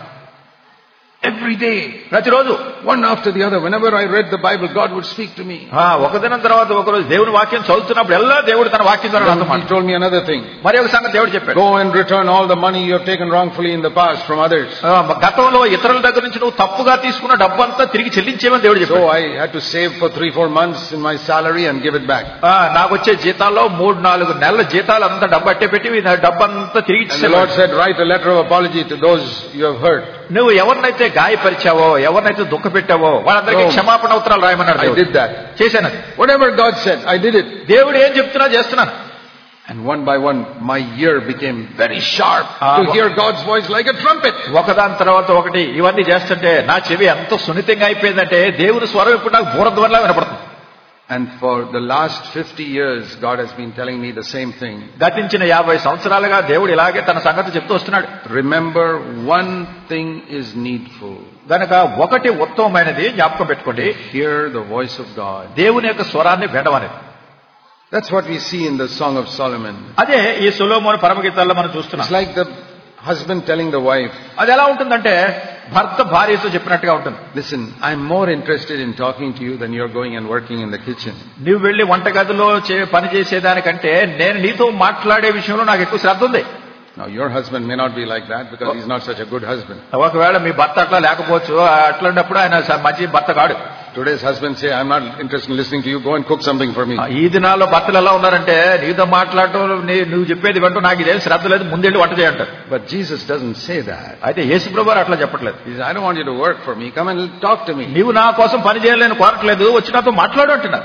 Every day, ప్రతిరోజు one after the other, whenever I read the Bible, God would speak to me. ఒక దినం తర్వాత ఒకరోజు దేవుని వాక్యం చదువుతున్నప్పుడు ఎలా దేవుడు తన వాక్యం ద్వారా నాతో Then He మాట్లాడాడు. told me another thing. మరి ఒక సంగతి దేవుడు చెప్పాడు, Go and return all the money you have taken wrongfully in the past from others. గతంలో ఇతరుల దగ్గర నుంచి నువ్వు తప్పుగా తీసుకున్న డబ్బంతా తిరిగి చెల్లించేమని దేవుడు So చెప్పాడు. I had to save for 3-4 months in my salary and give it back. నాకు వచ్చే జీతాల్లో 3-4 నెలల జీతాలు అంతా డబ్బు అట్టే పెట్టి ఈ డబ్బంతా తిరిగి And the Lord ఇచ్చేవాడు. said, "Write a letter of apology to those you have hurt." నువ్వు ఎవరినైతే గాయపరిచావో, ఎవరినైతే దుఃఖ పెట్టావో వాళ్ళందరికీ క్షమాపణ ఉత్తరాలు రాయమన్నాడు. I దేవుడు. did that. చేశాను. Whatever God said, I did it. దేవుడు ఏం చెప్తున్నా చేస్తున్నాను. And one by one, my ear became very sharp to hear God's voice like a trumpet. ఒకదాని తర్వాత ఒకటి ఇవన్నీ చేస్తుంటే నా చెవి ఎంత సున్నితంగా అయిపోయిందంటే దేవుని స్వరం ఇప్పుడు నాకు బూరధ్వనిలా వినపడుతుంది. And for the last 50 years, God has been telling me the same thing. గతించిన 50 సంవత్సరాలుగా దేవుడు ఇలాగే తన సంగతి చెప్తూ వస్తున్నాడు. Remember, one thing is needful. గనక ఒకటి ఉత్తమమైనది జ్ఞాపకం పెట్టుకోండి, Hear the voice of God. దేవుని యొక్క స్వరాన్ని వినమనేది. That's what we see in the Song of Solomon. అదే ఈ సొలొమోను పరమగీతాల్లో మనం It's చూస్తున్నాం. like the husband telling the wife, అది ఎలా ఉంటుందంటే భర్త భార్యతో చెప్పినట్టుగా ఉంటుంది. "Listen, I'm more interested in talking to you than you're going and working in the kitchen." నువ్వు వెళ్లి వంటగదిలో పని చేసేదానికంటే నేను నీతో మాట్లాడే విషయంలో నాకు ఎక్కువ శ్రద్ధ ఉంది. Now your husband may not be like that because he's not such a good husband. ఒకవేళ మీ భర్త అట్లా లేకపోవచ్చు, అట్లాంటప్పుడు ఆయన మంచి భర్త కాడు. Today's husbands say, "I'm not interested in listening to you. Go and cook something for me." ఈ దినాల్లో భర్తలు ఎలా ఉన్నారంటే నీతో మాట్లాడటం, నువ్వు చెప్పేది వింటూ నాకు ఇదేం శ్రద్ధ లేదు, ముందెళ్ళి వంట చేయంటారు. But Jesus doesn't say that. అయితే యేసు ప్రభువారు అట్లా చెప్పట్లేదు. He says, "I don't want you to work for me. Come and talk to me." నీవు నా కోసం పని చేయాలని కోరట్లేదు, వచ్చి నాతో మాట్లాడు అంటున్నారు.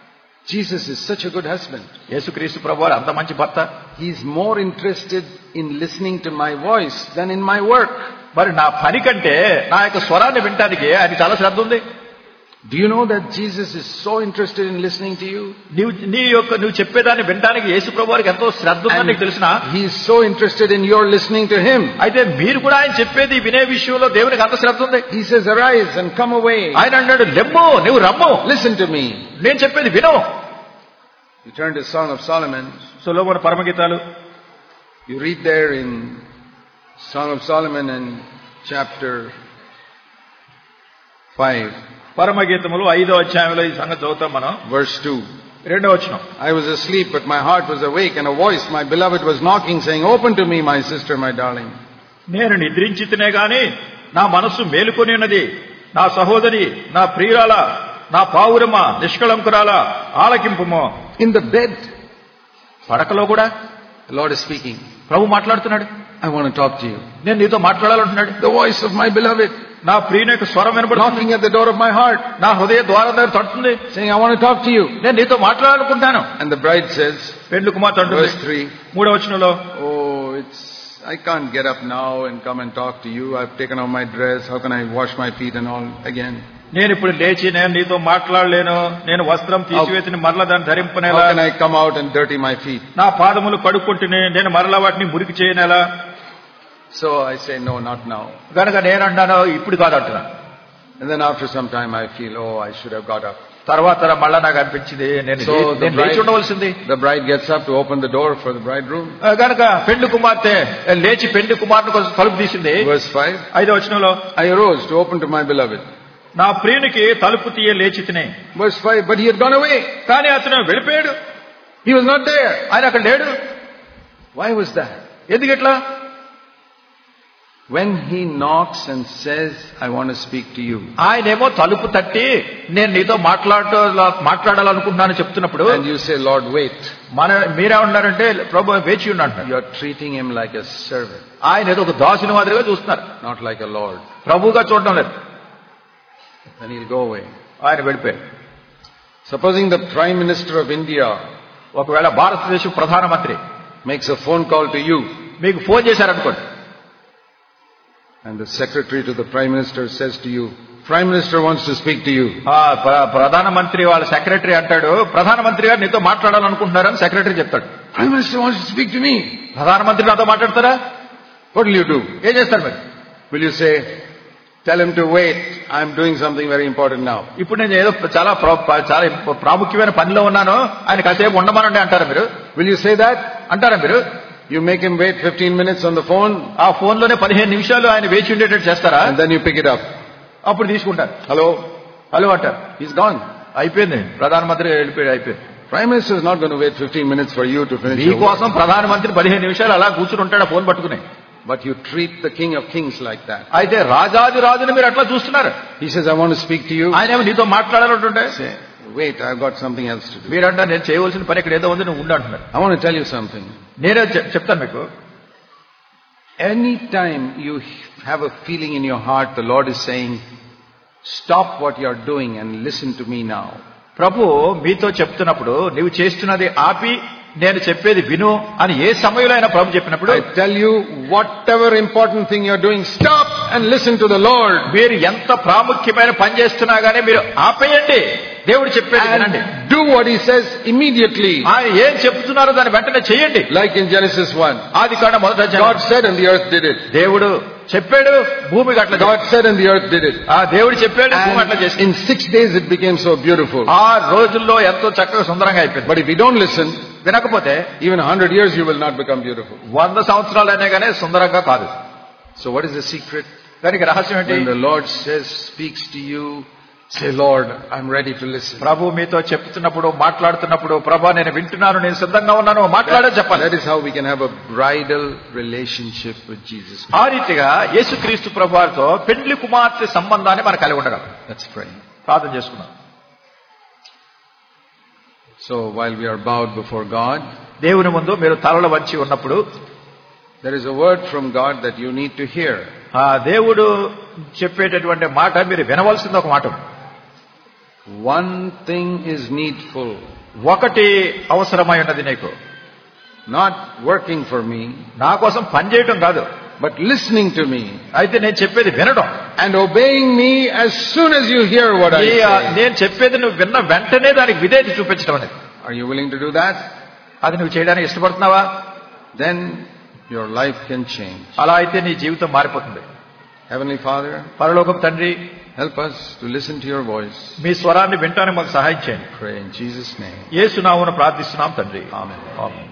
Jesus is such a good husband. యేసుక్రీస్తు ప్రభువారు అంత మంచి భర్త. He's more interested in listening to my voice than in my work. మరి నా పని కంటే నా యొక్క స్వరాన్ని వినటానికి ఆయన చాలా శ్రద్ధ ఉంది. Do you know that Jesus is so interested in listening to you? నువ్వు చెప్పేదాన్ని వినడానికి యేసు ప్రభువారికి ఎంతో శ్రద్ధ ఉందని నీకు తెలిసినా He is so interested in your listening to Him. అయితే మీరు కూడా ఆయన చెప్పేది వినే విషయంలో దేవునికి అంత శ్రద్ధ ఉంది. He says, "Arise and come away. ఆయన అన్నాడు, లెమ్ము, నువ్వు రమ్ము, Listen to me." నేను చెప్పేది విను. You turn to Song of Solomon. Solomon పరమగీతాలు You read there in Song of Solomon in chapter 5. పరమగీతములు 5వ అధ్యాయంలో ఈ సంగతి చదువుతాం మనం. Verse 2. 2వ వచనం. I was asleep, but my heart was awake, and a voice, my beloved, was knocking, saying, "Open to me, my sister, my darling." నేను నిద్రించితినే గాని నా మనస్సు మేలుకొని ఉన్నది. నా సహోదరి, నా ప్రియురాల, నా పావురమ, నిష్కళంకురాల, ఆలకింపుమో. In the bed, పడకలో కూడా the Lord is speaking. ప్రభు మాట్లాడుతున్నాడు. I want to talk to you. నేను నీతో మాట్లాడాలంటున్నాడు. The voice of my beloved, నా ప్రియుని యొక్క స్వరం వినపడుతుంది. knocking at the door of my heart, నా హృదయ ద్వారం దగ్గర తడుతుంది, saying, "I want to talk to you." నేను నీతో మాట్లాడాలనుకుంటాను. And the bride says, పెండ్లి కుమార్తె అంటుంది, verse 3, 3వ వచనంలో, "Oh, I can't get up now and come and talk to you. I've taken off my dress. How can I wash my feet and all again? నేను ఇప్పుడు లేచి నేను నీతో మాట్లాడలేను, నేను వస్త్రం తీసివేసి మరలా దాన్ని ధరింపనేలా, How can I come out and dirty my feet?" నా పాదములు కడుక్కుంటేనే నేను మరలా వాటిని మురికి చేయనేలా. So I say, "No, not now." కనుక నేను అంటాను, ఇప్పుడు కాదు అంటున్నాను. And then after some time I feel, "Oh, I should have got up." తర్వాత మళ్ళా నాకు అనిపించింది నేను లేచి ఉండవలసింది. The bride gets up to open the door for the bridegroom. కనుక పెండ్లి కుమార్తె లేచి పెండ్లి కుమార్తె కోసం తలుపు తీసింది. Verse 5, 5వ వచనంలో, I arose to open to my beloved. నా ప్రియునికి తలుపు తీయ లేచి తినే. Verse 5, but he had gone away. కానీ అతను వెళ్ళిపోయాడు. He was not there. ఆయన అక్కడ లేడు. Why was that? ఎందుకు ఎట్లా? When he knocks and says, I want to speak to you. ఆయనేమో తలుపు తట్టి నేను నీతో మాట్లాడాలనుకుంటున్నాను చెప్తున్నప్పుడు, And you say, Lord, wait. మీరే ఉన్నారంటే ప్రభు వేచి ఉన్నాడు. You are treating him like a servant. ఆయన ఏదో ఒక దాసుని మాదిరిగా చూస్తున్నారు, Not like a Lord. ప్రభువుగా చూడడం లేదు. Then he'll go away. ఆయన వెళ్ళిపోయారు. Supposing the Prime Minister of India ఒకవేళ భారతదేశ ప్రధానమంత్రి makes a phone call to you, మీకు ఫోన్ చేశారనుకోండి, and the secretary to the Prime Minister says to you, Prime Minister wants to speak to you. ప్రధానమంత్రి వాళ్ళ secretary అంటాడు, ప్రధానమంత్రి గారు నీతో మాట్లాడాలనుకుంటున్నారని సెక్రటరీ చెప్తాడు. Prime Minister wants to speak to me. ప్రధానమంత్రి నాతో మాట్లాడతారా? What will you do? ఏం చేస్తారు మీరు? Will you say, tell him to wait, I'm doing something very important now? ఇప్పుడు నేను ఏదో చాలా ప్రాముఖ్యమైన పనిలో ఉన్నాను, ఆయన కాసేపు ఉండమనండి అంటారా మీరు? Will you say that? అంటారా మీరు? You make him wait 15 minutes on the phone, ఆ ఫోన్ లోనే 15 నిమిషాలు ఆయన వేచి ఉండేటట్టు చేస్తారా? and then you pick it up. అప్పుడు తీసుకుంటారు. Hello? హలో అంటారు. He's gone. అయిపోయింది, ప్రధానమంత్రి వెళ్ళిపోయాడు, అయిపోయింది. Prime Minister is not going to wait 15 minutes for you to finish your work. మీకోసం ప్రధానమంత్రి 15 నిమిషాలు అలా కూర్చుని ఉంటాడు ఫోన్ పట్టుకుని. But you treat the King of Kings like that. అయితే రాజుని మీరు అట్లా చూస్తున్నారు. He says, I want to speak to you. ఆయనేమో నీతో మాట్లాడాలంటుంటే, Say, wait, I've got something else to do. మీరంటారు నేను చేయవలసిన పని ఇక్కడ ఏదో ఉంది, నువ్వు ఉండు అంటున్నారు. I want to tell you something. నేనే చెప్తాను మీకు. Anytime you have a feeling in your heart, the Lord is saying, stop what you are doing and listen to me now. ప్రభు మీతో చెప్తున్నప్పుడు నీవు చేస్తున్నది ఆపి నేను చెప్పేది విను అని ఏ సమయంలో అయినా ప్రభు చెప్పినప్పుడు, I tell you, whatever important thing you are doing, stop and listen to the Lord. మీరు ఎంత ప్రాముఖ్యమైన పని చేస్తున్నా గానీ మీరు ఆపేయండి, దేవుడు చెప్పేది వినండి. Do what he says immediately. ఆయన ఏం చెప్తున్నారో దాన్ని వెంటనే చేయండి. Like in Genesis 1. ఆదికాండం మొదట God said and the earth did it. దేవుడు చెప్పాడు, భూమికి అట్లా. God said and the earth did it. దేవుడు చెప్పాడు, భూమి అట్లా చేసింది. In 6 days it became so beautiful. ఆ రోజుల్లో ఎంతో చక్కగా సుందరంగా అయిపోయింది. But if you don't listen, వినకపోతే even 100 years you will not become beautiful. 100 సంవత్సరాలైనా కానీ సుందరంగా కాదు. So what is the secret? దానికి రహస్యం ఏంటి? When the Lord speaks to you, say, Lord, I'm ready to listen. ప్రభు మీతో చెప్తున్నప్పుడు, మాట్లాడుతున్నప్పుడు, ప్రభా నేను వింటున్నాను, నేను సిద్ధంగా ఉన్నాను, మాట్లాడే చెప్పాలి. That is how we can have a bridal relationship with Jesus. ఆ రీతిగా యేసుక్రీస్తు ప్రభువారితో పెండ్లి కుమార్తె సంబంధాన్ని మనం కలిగి ఉండగలం. Let's pray. ప్రార్థన చేసుకుందాం. So while we are bowed before God, దేవుని ముందు మీరు తలలు వంచి ఉన్నప్పుడు, there is a word from God that you need to hear. ఆ దేవుడు చెప్పేటటువంటి మాట మీరు వినవలసింది ఒక మాట. One thing is needful. ఒకటి అవసరమై ఉన్నది నీకు. Not working for me, నా కోసం పని చేయటం కాదు, but listening to me. అయితే నేను చెప్పేది వినడం. And obeying me as soon as you hear what I say. నేను చెప్పేది నువ్వు విన్న వెంటనే దానికి విధేయత చూపించడం అనేది. Are you willing to do that? అది నువ్వు చేయడానికి ఇష్టపడుతున్నావా? Then your life can change. అలా అయితే నీ జీవితం మారిపోతుంది. Heavenly Father, పరలోకపు తండ్రి, help us to listen to your voice. మీ స్వరాన్ని వినటానికి మాకు సహాయం చేయండి. Pray in Jesus' name. యేసు నామమున ప్రార్థిస్తున్నాం తండ్రి. Amen. ఆమేన్.